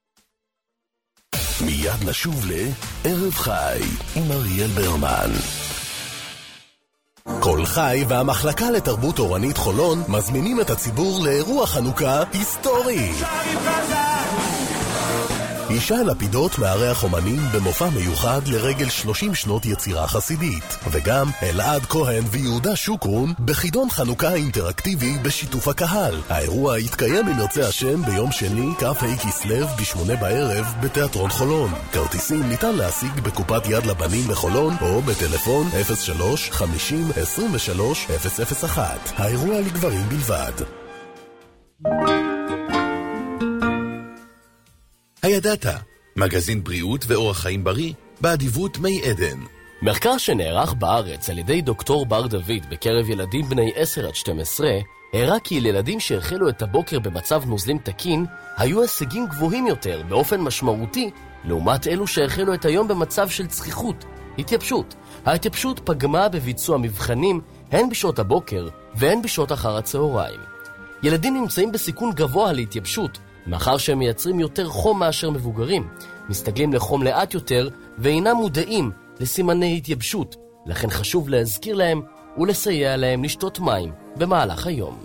מיד נשוב לערב חי עם אריאל ברמן. כל חי והמחלקה לתרבות אורנית חולון מזמינים את הציבור לאירוע חנוכה היסטורי. ישי לפידות מארח אומנים במופע מיוחד לרגל שלושים שנות יצירה חסידית, וגם אלעד כהן ויהודה שוקרון בחידון חנוכה אינטראקטיבי בשיתוף הקהל. האירוע יתקיים במרצה השם ביום שני כ"ה כסלו בשמונה בערב בתיאטרון חולון. כרטיסים ניתן להשיג בקופת יד לבנים בחולון או בטלפון אפס שלוש חמישים עשרים ושלוש אפס אפס אחת. האירוע לגברים בלבד. הידעת, מגזין בריאות ואורח חיים בריא, באדיבות מי עדן. מחקר שנערך בארץ על ידי דוקטור בר דוד בקרב ילדים בני עשר עד שתים עשרה, הראה כי לילדים שהחלו את הבוקר במצב נוזלים תקין, היו הישגים גבוהים יותר באופן משמעותי, לעומת אלו שהחלו את היום במצב של צחיחות, התייבשות. ההתייבשות פגמה בביצוע מבחנים הן בשעות הבוקר והן בשעות אחר הצהריים. ילדים נמצאים בסיכון גבוה להתייבשות, מאחר שהם מייצרים יותר חום מאשר מבוגרים, מסתגלים לחום לאט יותר ואינם מודעים לסימני התייבשות, לכן חשוב להזכיר להם ולסייע להם לשתות מים במהלך היום.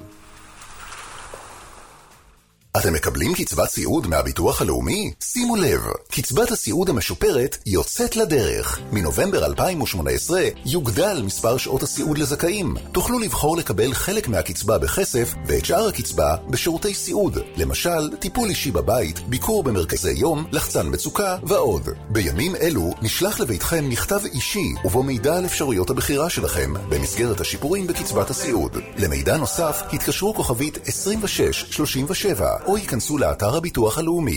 אתם מקבלים קצבת סיעוד מהביטוח הלאומי? שימו לב, קצבת הסיעוד המשופרת יוצאת לדרך. מנובמבר אלפיים שמונה עשרה יוגדל מספר שעות הסיעוד לזכאים. תוכלו לבחור לקבל חלק מהקצבה בכסף ואת שאר הקצבה בשירותי סיעוד. למשל, טיפול אישי בבית, ביקור במרכזי יום, לחצן מצוקה ועוד. בימים אלו נשלח לביתכם מכתב אישי ובו מידע על אפשרויות הבחירה שלכם במסגרת השיפורים בקצבת הסיעוד. למידע נוסף התקשרו כוכבית עשרים ושש שלושים ושבע או ייכנסו לאתר הביטוח הלאומי.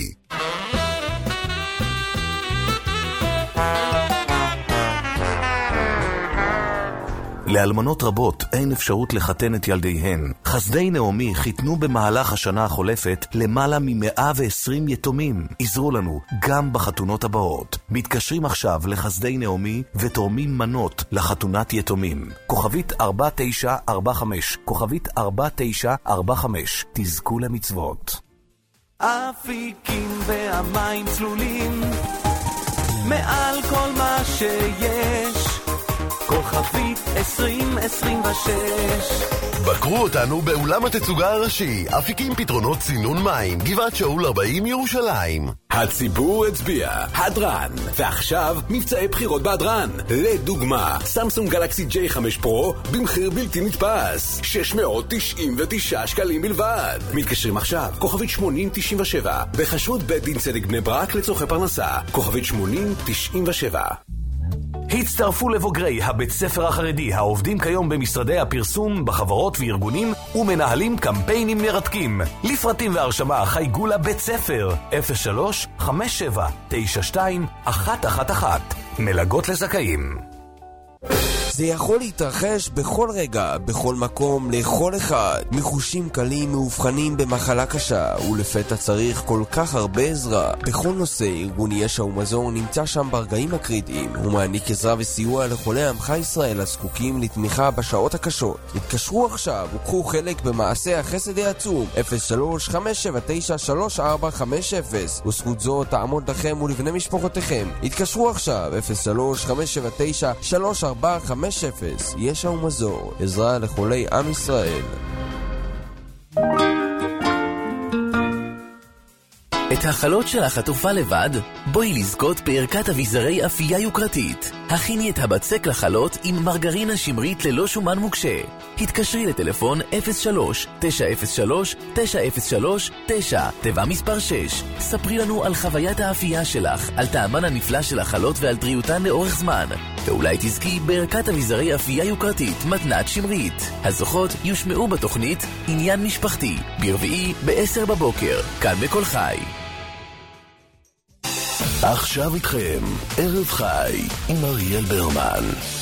לאלמנות רבות אין אפשרות לחתן את ילדיהן. חסדי נעמי חיתנו במהלך השנה החולפת למעלה מ-מאה ועשרים יתומים. עזרו לנו גם בחתונות הבאות. מתקשרים עכשיו לחסדי נעמי ותורמים מנות לחתונת יתומים. כוכבית ארבע תשע ארבע חמש, כוכבית ארבע תשע ארבע חמש. תזכו למצוות. אפיקים והמים צלולים מעל כל מה שיש, כוכבית עשרים עשרים ושש. בקרו אותנו באולם התצוגה הראשי, אפיקים פתרונות צינון מים, גבעת שאול ארבעים ירושלים. הציבור הצביע, הדרן, ועכשיו מבצעי בחירות בהדרן. לדוגמה, סמסונג גלקסי ג'יי חמש פרו במחיר בלתי נתפס, שש מאות תשעים ותשעה שקלים בלבד. מתקשרים עכשיו, כוכבית שמונים תשעים ושבע, בחשרות בית דין צדק בני ברק לצורכי פרנסה, כוכבית שמונים תשעים ושבע. הצטרפו לבוגרי הבית ספר החרדי העובדים כיום במשרדי הפרסום, בחברות וארגונים ומנהלים קמפיינים מרתקים. לפרטים והרשמה חייגו לבית ספר אפס שלוש חמש שבע תשע שתיים אחת אחת אחת. מלגות לזכאים. זה יכול להתרחש בכל רגע, בכל מקום, לכל אחד. מחושים קלים מאובחנים במחלה קשה, ולפתע צריך כל כך הרבה עזרה. בכל נושא, ארגון ישע ומזור נמצא שם ברגעים הקריטיים. הוא מעניק עזרה וסיוע לחולי עמך ישראל הזקוקים לתמיכה בשעות הקשות. התקשרו עכשיו וקחו חלק במעשה החסד העצום. אפס שלוש חמש שבע תשע שלוש ארבע חמש אפס. וזכות זו תעמוד לכם ולבני משפחותיכם. התקשרו עכשיו אפס שלוש חמש שבע תשע שלוש ארבע חמש אפס. ישע ומזור, עזרה לחולי עם ישראל. את החלות שלך עטופה לבד? בואי לזכות בערכת אביזרי אפייה יוקרתית. הכיני את הבצק לחלות עם מרגרינה שמרית ללא שומן מוקשה. התקשרי לטלפון אפס שלוש תשע אפס שלוש תשע אפס שלוש תשע, תיבה מספר שש. ספרי לנו על חוויית האפייה שלך, על טעמן הנפלא של החלות ועל טריותן לאורך זמן. ואולי תזכי בערכת אביזרי אפייה יוקרתית מתנת שמרית. הזוכות יושמעו בתוכנית עניין משפחתי, ברביעי ב-עשר בבוקר, כאן בכל חי. עכשיו איתכם, ערב חי עם אריאל ברמן.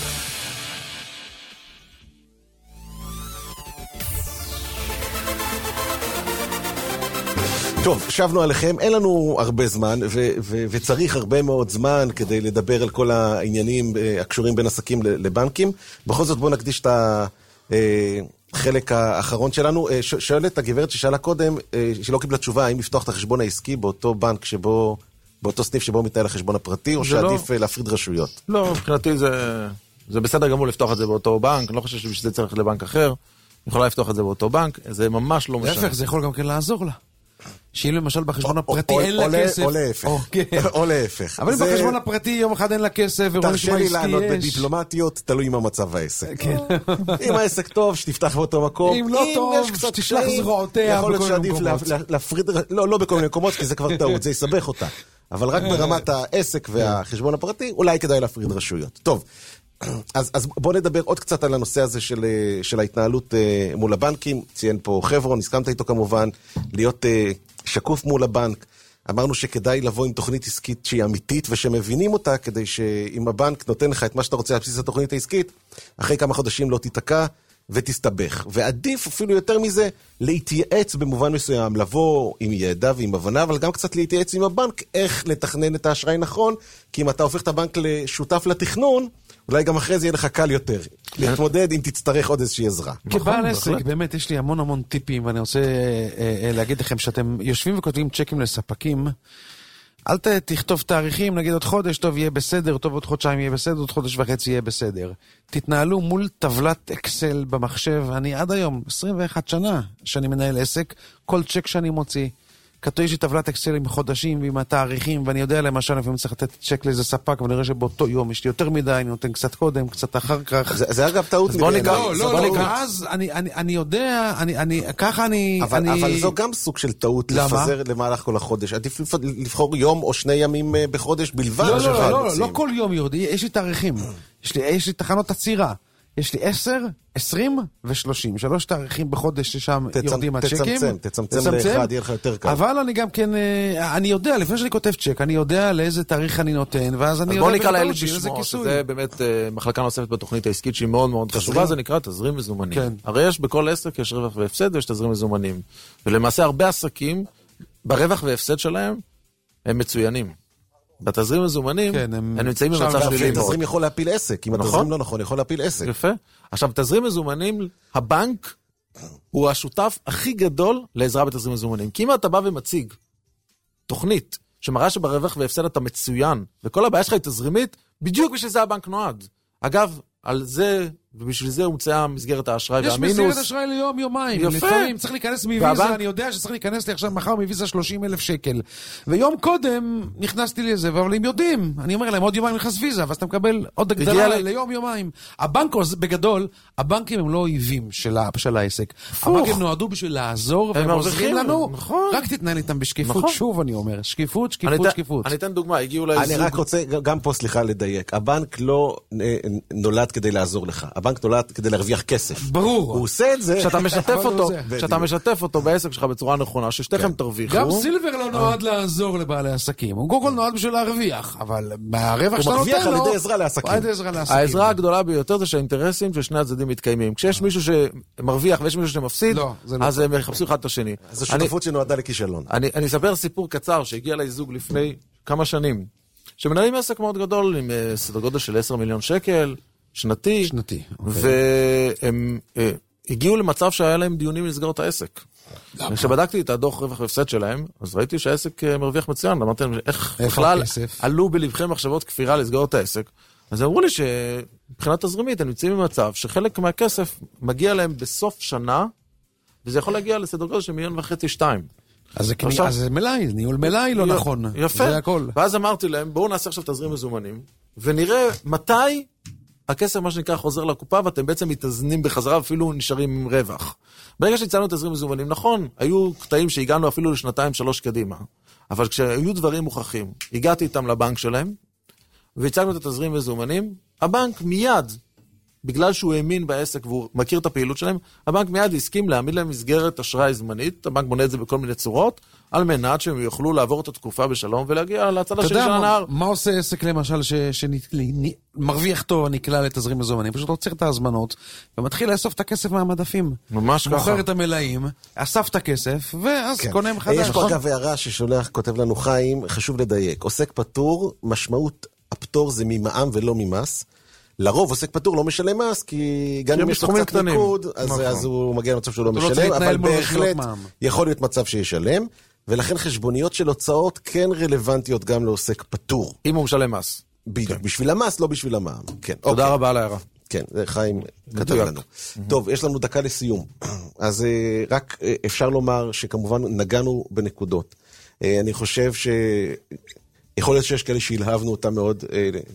טוב, שבנו עליכם, אין לנו הרבה זמן, ו- ו- וצריך הרבה מאוד זמן כדי לדבר על כל העניינים הקשורים בין עסקים לבנקים. בכל זאת בואו נקדיש את החלק האחרון שלנו. ש- שואלת הגברת ששאלה קודם, שלא קיבלה תשובה, האם לפתוח את החשבון העסקי באותו בנק שבו, באותו סניף שבו מתנהל החשבון הפרטי, או שעדיף לא... להפריד רשויות? לא, מבחינתי זה, זה בסדר גמור לפתוח את זה באותו בנק, אני לא חושב שזה צריך לבנק אחר, יכולה לפתוח את זה באותו בנק, זה ממש לא משנה. להפך, זה יכול גם כן לעזור לה. שאם למשל בחשבון הפרטי אין לה כסף... או להפך. או להפך. אבל אם בחשבון הפרטי יום אחד אין לה כסף, תרשה לי לענות בדיפלומטיות, תלוי עם המצב העסק. אם העסק טוב, שתפתח באותו מקום. אם לא טוב, שתשלח זרועותיה יכול להיות שעדיף להפריד... לא בכל מיני מקומות, כי זה כבר טעות, זה יסבך אותה. אבל רק ברמת העסק והחשבון הפרטי, אולי כדאי להפריד רשויות. טוב. אז, אז בוא נדבר עוד קצת על הנושא הזה של, של ההתנהלות uh, מול הבנקים. ציין פה חברון, הסכמת איתו כמובן, להיות uh, שקוף מול הבנק. אמרנו שכדאי לבוא עם תוכנית עסקית שהיא אמיתית ושמבינים אותה, כדי שאם הבנק נותן לך את מה שאתה רוצה על בסיס התוכנית העסקית, אחרי כמה חודשים לא תיתקע ותסתבך. ועדיף אפילו יותר מזה, להתייעץ במובן מסוים, לבוא עם ידע ועם הבנה, אבל גם קצת להתייעץ עם הבנק איך לתכנן את האשראי נכון, כי אם אתה הופך את הבנק לשותף לתכנון, אולי גם אחרי זה יהיה לך קל יותר להתמודד אם תצטרך עוד איזושהי עזרה. כבעל עסק, באמת יש לי המון המון טיפים, ואני רוצה להגיד לכם שאתם יושבים וכותבים צ'קים לספקים, אל תכתוב תאריכים, נגיד עוד חודש טוב יהיה בסדר, טוב עוד חודשיים יהיה בסדר, עוד חודש וחצי יהיה בסדר. תתנהלו מול טבלת אקסל במחשב. אני עד היום, עשרים ואחת שנה שאני מנהל עסק, כל צ'ק שאני מוציא, כתוב יש לי טבלת אקסל עם חודשים ועם התאריכים, ואני יודע למשל לפעמים צריך לתת צ'ק לאיזה ספק, ואני רואה שבאותו יום יש לי יותר מדי, אני נותן קצת קודם, קצת אחר כך. זה, זה אגב טעות. בוא נקרא, לא, לא, לא, ואז אני, אני, אני יודע, אני, אני, ככה אני... אבל, אני... אבל זו גם סוג של טעות לפזר למהלך כל החודש. עדיף לבחור יום או שני ימים בחודש בלבד. לא, לא, לא, לא, לא כל יום יורדי, יש לי תאריכים. יש לי, יש לי תחנות עצירה. יש לי עשר, עשרים ושלושים. שלוש תאריכים בחודש ששם יורדים הצ'קים. תצמצם, תצמצם לאחד, יהיה לך יותר קל. אבל אני גם כן, אני יודע, לפני שאני כותב צ'ק, אני יודע לאיזה תאריך אני נותן, ואז אני יודע... בוא נקרא לילד בשמו, שזה באמת מחלקה נוספת בתוכנית העסקית שהיא מאוד מאוד חשובה, זה נקרא תזרים מזומנים. הרי יש בכל עסק, יש רווח והפסד ויש תזרים מזומנים. ולמעשה הרבה עסקים, ברווח והפסד שלהם, הם מצוינים. בתזרים מזומנים, כן, הם, הם נמצאים במצב שלילי מאוד. תזרים יכול להפיל עסק, אם התזרים לא נכון, יכול להפיל עסק. יפה. עכשיו, תזרים מזומנים, הבנק הוא השותף הכי גדול לעזרה בתזרים מזומנים. כי אם אתה בא ומציג תוכנית שמראה שברווח והפסד אתה מצוין, וכל הבעיה שלך היא תזרימית, בדיוק בשביל זה הבנק נועד. אגב, על זה, ובשביל זה הומצאה מסגרת האשראי והמינוס. יש מסגרת אשראי ליום, יומיים. יפה. לפעמים צריך להיכנס מוויזה, והבנק... אני יודע שצריך להיכנס לי עכשיו מחר מוויזה שלושים אלף שקל. ויום קודם נכנסתי לזה, אבל הם יודעים. אני אומר להם, עוד יומיים נכנס ויזה, ואז אתה מקבל עוד הגדלה ל... ליום, יומיים. הבנק, בגדול, הבנקים הם לא אויבים של, של העסק. הבנקים נועדו בשביל לעזור, והם עוזרים לנו. נכון. רק תתנהל איתם בשקיפות. נכון. שוב אני אומר, שקיפות, שקיפות, אני שקיפות. אני אתן דוגמה, הגיעו לי אני זוג... רק רוצה, גם פה סליחה לדייק. הבנק לא נולד כדי לעזור לך. הבנק נולד כדי להרוויח כסף. ברור. הוא עושה את זה. שאתה משתף אותו, שאתה משתף אותו בעסק שלך בצורה נכונה, ששתיכם תרוויחו. גם סילבר לא נועד לעזור לבעלי עסקים. הוא קודם כל נועד בשביל להרוויח, אבל מהרווח שאתה נותן לו... הוא מרוויח על ידי עזרה לעסקים. העזרה הגדולה ביותר זה שהאינטרסים של שני הצדדים מתקיימים. כשיש מישהו שמרוויח ויש מישהו שמפסיד, אז הם יחפשו אחד את השני. זו שותפות שנועדה לכישלון. אני אספר סיפור קצר שהגיע לי זוג לפני כמה שנים, שמנהלים עסק מאוד גדול עם סדר גודל של עשרה מיליון שקל, שנתי, שנתי, והם הגיעו למצב שהיה להם דיונים לסגור את העסק. כשבדקתי את הדוח רווח והפסד שלהם, אז ראיתי שהעסק מרוויח מצוין, אמרתי להם, איך בכלל עלו בלבכם מחשבות כפירה לסגור את העסק, אז אמרו לי שמבחינת תזרימית הם נמצאים במצב שחלק מהכסף מגיע להם בסוף שנה, וזה יכול להגיע לסדר גודל של מיליון וחצי שתיים. אז זה מלאי, ניהול מלאי לא נכון. יפה. ואז אמרתי להם, בואו נעשה עכשיו תזרים מזומנים, ונראה מתי הכסף, מה שנקרא, חוזר לקופה, ואתם בעצם מתאזנים בחזרה, ואפילו נשארים עם רווח. ברגע שהצענו תזרים מזומנים, נכון, היו קטעים שהגענו אפילו לשנתיים, שלוש קדימה, אבל כשהיו דברים מוכחים, הגעתי איתם לבנק שלהם, והצענו את התזרים מזומנים, הבנק מיד, בגלל שהוא האמין בעסק והוא מכיר את הפעילות שלהם, הבנק מיד הסכים להעמיד להם מסגרת אשראי זמנית, הבנק בונה את זה בכל מיני צורות, על מנת שהם יוכלו לעבור את התקופה בשלום ולהגיע לצד השני של הנהר. מה עושה עסק למשל שמרוויח טוב נקלע לתזרים מזומנים? פשוט עוצר את ההזמנות ומתחיל לאסוף את הכסף מהמדפים. ממש ככה. מוכר את המלאים, אסף את הכסף, ואז קונה מחדש. יש פה אגב הערה ששולח, כותב לנו חיים, חשוב לדייק. עוסק פטור, משמעות הפטור זה ממע"מ ולא ממס. לרוב עוסק פטור לא משלם מס, כי גם אם יש לו קצת ניקוד, אז הוא מגיע למצב שהוא לא משלם, אבל בהחלט יכול להיות מצב שישלם, ולכן חשבוניות של הוצאות כן רלוונטיות גם לעוסק פטור. אם הוא משלם מס. בדיוק, בשביל המס, לא בשביל המע"מ. תודה רבה על ההערה. כן, זה חיים כתב לנו. טוב, יש לנו דקה לסיום. אז רק אפשר לומר שכמובן נגענו בנקודות. אני חושב ש... יכול להיות שיש כאלה שהלהבנו אותם מאוד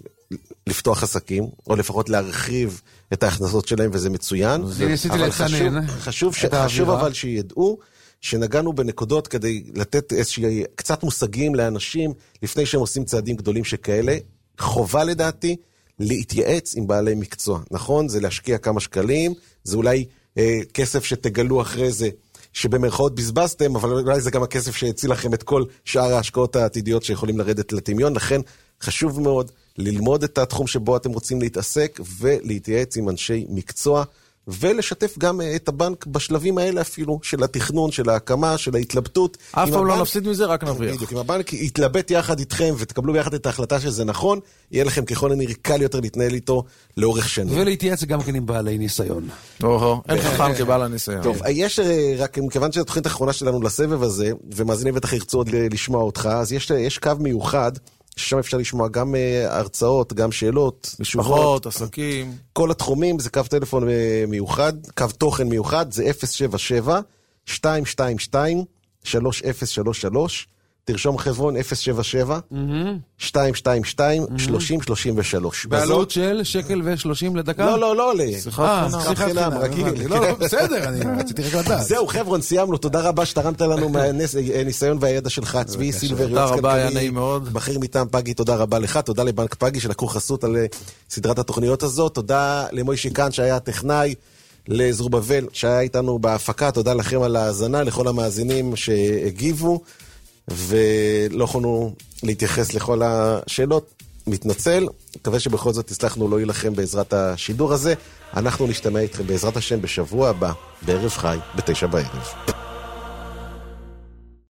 לפתוח עסקים, או לפחות להרחיב את ההכנסות שלהם, וזה מצוין. אבל חשוב, חשוב, חשוב אבל שידעו שנגענו בנקודות כדי לתת איזושהי קצת מושגים לאנשים, לפני שהם עושים צעדים גדולים שכאלה. חובה לדעתי להתייעץ עם בעלי מקצוע. נכון? זה להשקיע כמה שקלים, זה אולי אה, כסף שתגלו אחרי זה, שבמרכאות בזבזתם, אבל אולי זה גם הכסף שהציל לכם את כל שאר ההשקעות העתידיות שיכולים לרדת לטמיון, לכן חשוב מאוד ללמוד את התחום שבו אתם רוצים להתעסק, ולהתייעץ עם אנשי מקצוע, ולשתף גם את הבנק בשלבים האלה אפילו, של התכנון, של ההקמה, של ההתלבטות. אף פעם לא נפסיד מזה, רק נרוויח. בדיוק, אם הבנק יתלבט יחד איתכם, ותקבלו ביחד את ההחלטה שזה נכון, יהיה לכם ככל הנראה קל יותר להתנהל איתו לאורך שנים. ולהתייעץ גם כן עם בעלי ניסיון. או-הו, אין חכם כבעל הניסיון. טוב, יש רק, מכיוון שהתוכנית האחרונה שלנו לסבב הזה, ומאזינים בטח ירצו עוד לשמוע אותך, אז יש, יש קו מיוחד, ששם אפשר לשמוע גם הרצאות, גם שאלות, משפחות, עסקים. כל התחומים, זה קו טלפון מיוחד, קו תוכן מיוחד, זה אפס שבע שבע שתיים שתיים שתיים שלוש אפס שלוש שלוש, תרשום חברון אפס שבע שבע שתיים שתיים שתיים שלוש אפס שלוש שלוש. בעלות של שקל ושלושים לדקה? לא, לא, לא עולה. שיחת חינם, רגיל. לא, לא, בסדר, אני רציתי רק לדעת. זהו, חברון, סיימנו. תודה רבה שתרמת לנו מהניסיון והידע שלך, צבי סילבר. תודה רבה, היה נעים מאוד. בכיר מטעם פגי, תודה רבה לך. תודה לבנק פגי שלקחו חסות על סדרת התוכניות הזאת. תודה למוישי כאן שהיה הטכנאי. לזרובבל שהיה איתנו בהפקה. תודה לכם על ההאזנה, לכל המאזינים שהגיבו. ולא יכולנו להתייחס לכל השאלות, מתנצל, מקווה שבכל זאת תצלחנו לא ילכם בעזרת השידור הזה, אנחנו נשתמע איתכם בעזרת השם בשבוע הבא, בערב חי, בתשע בערב.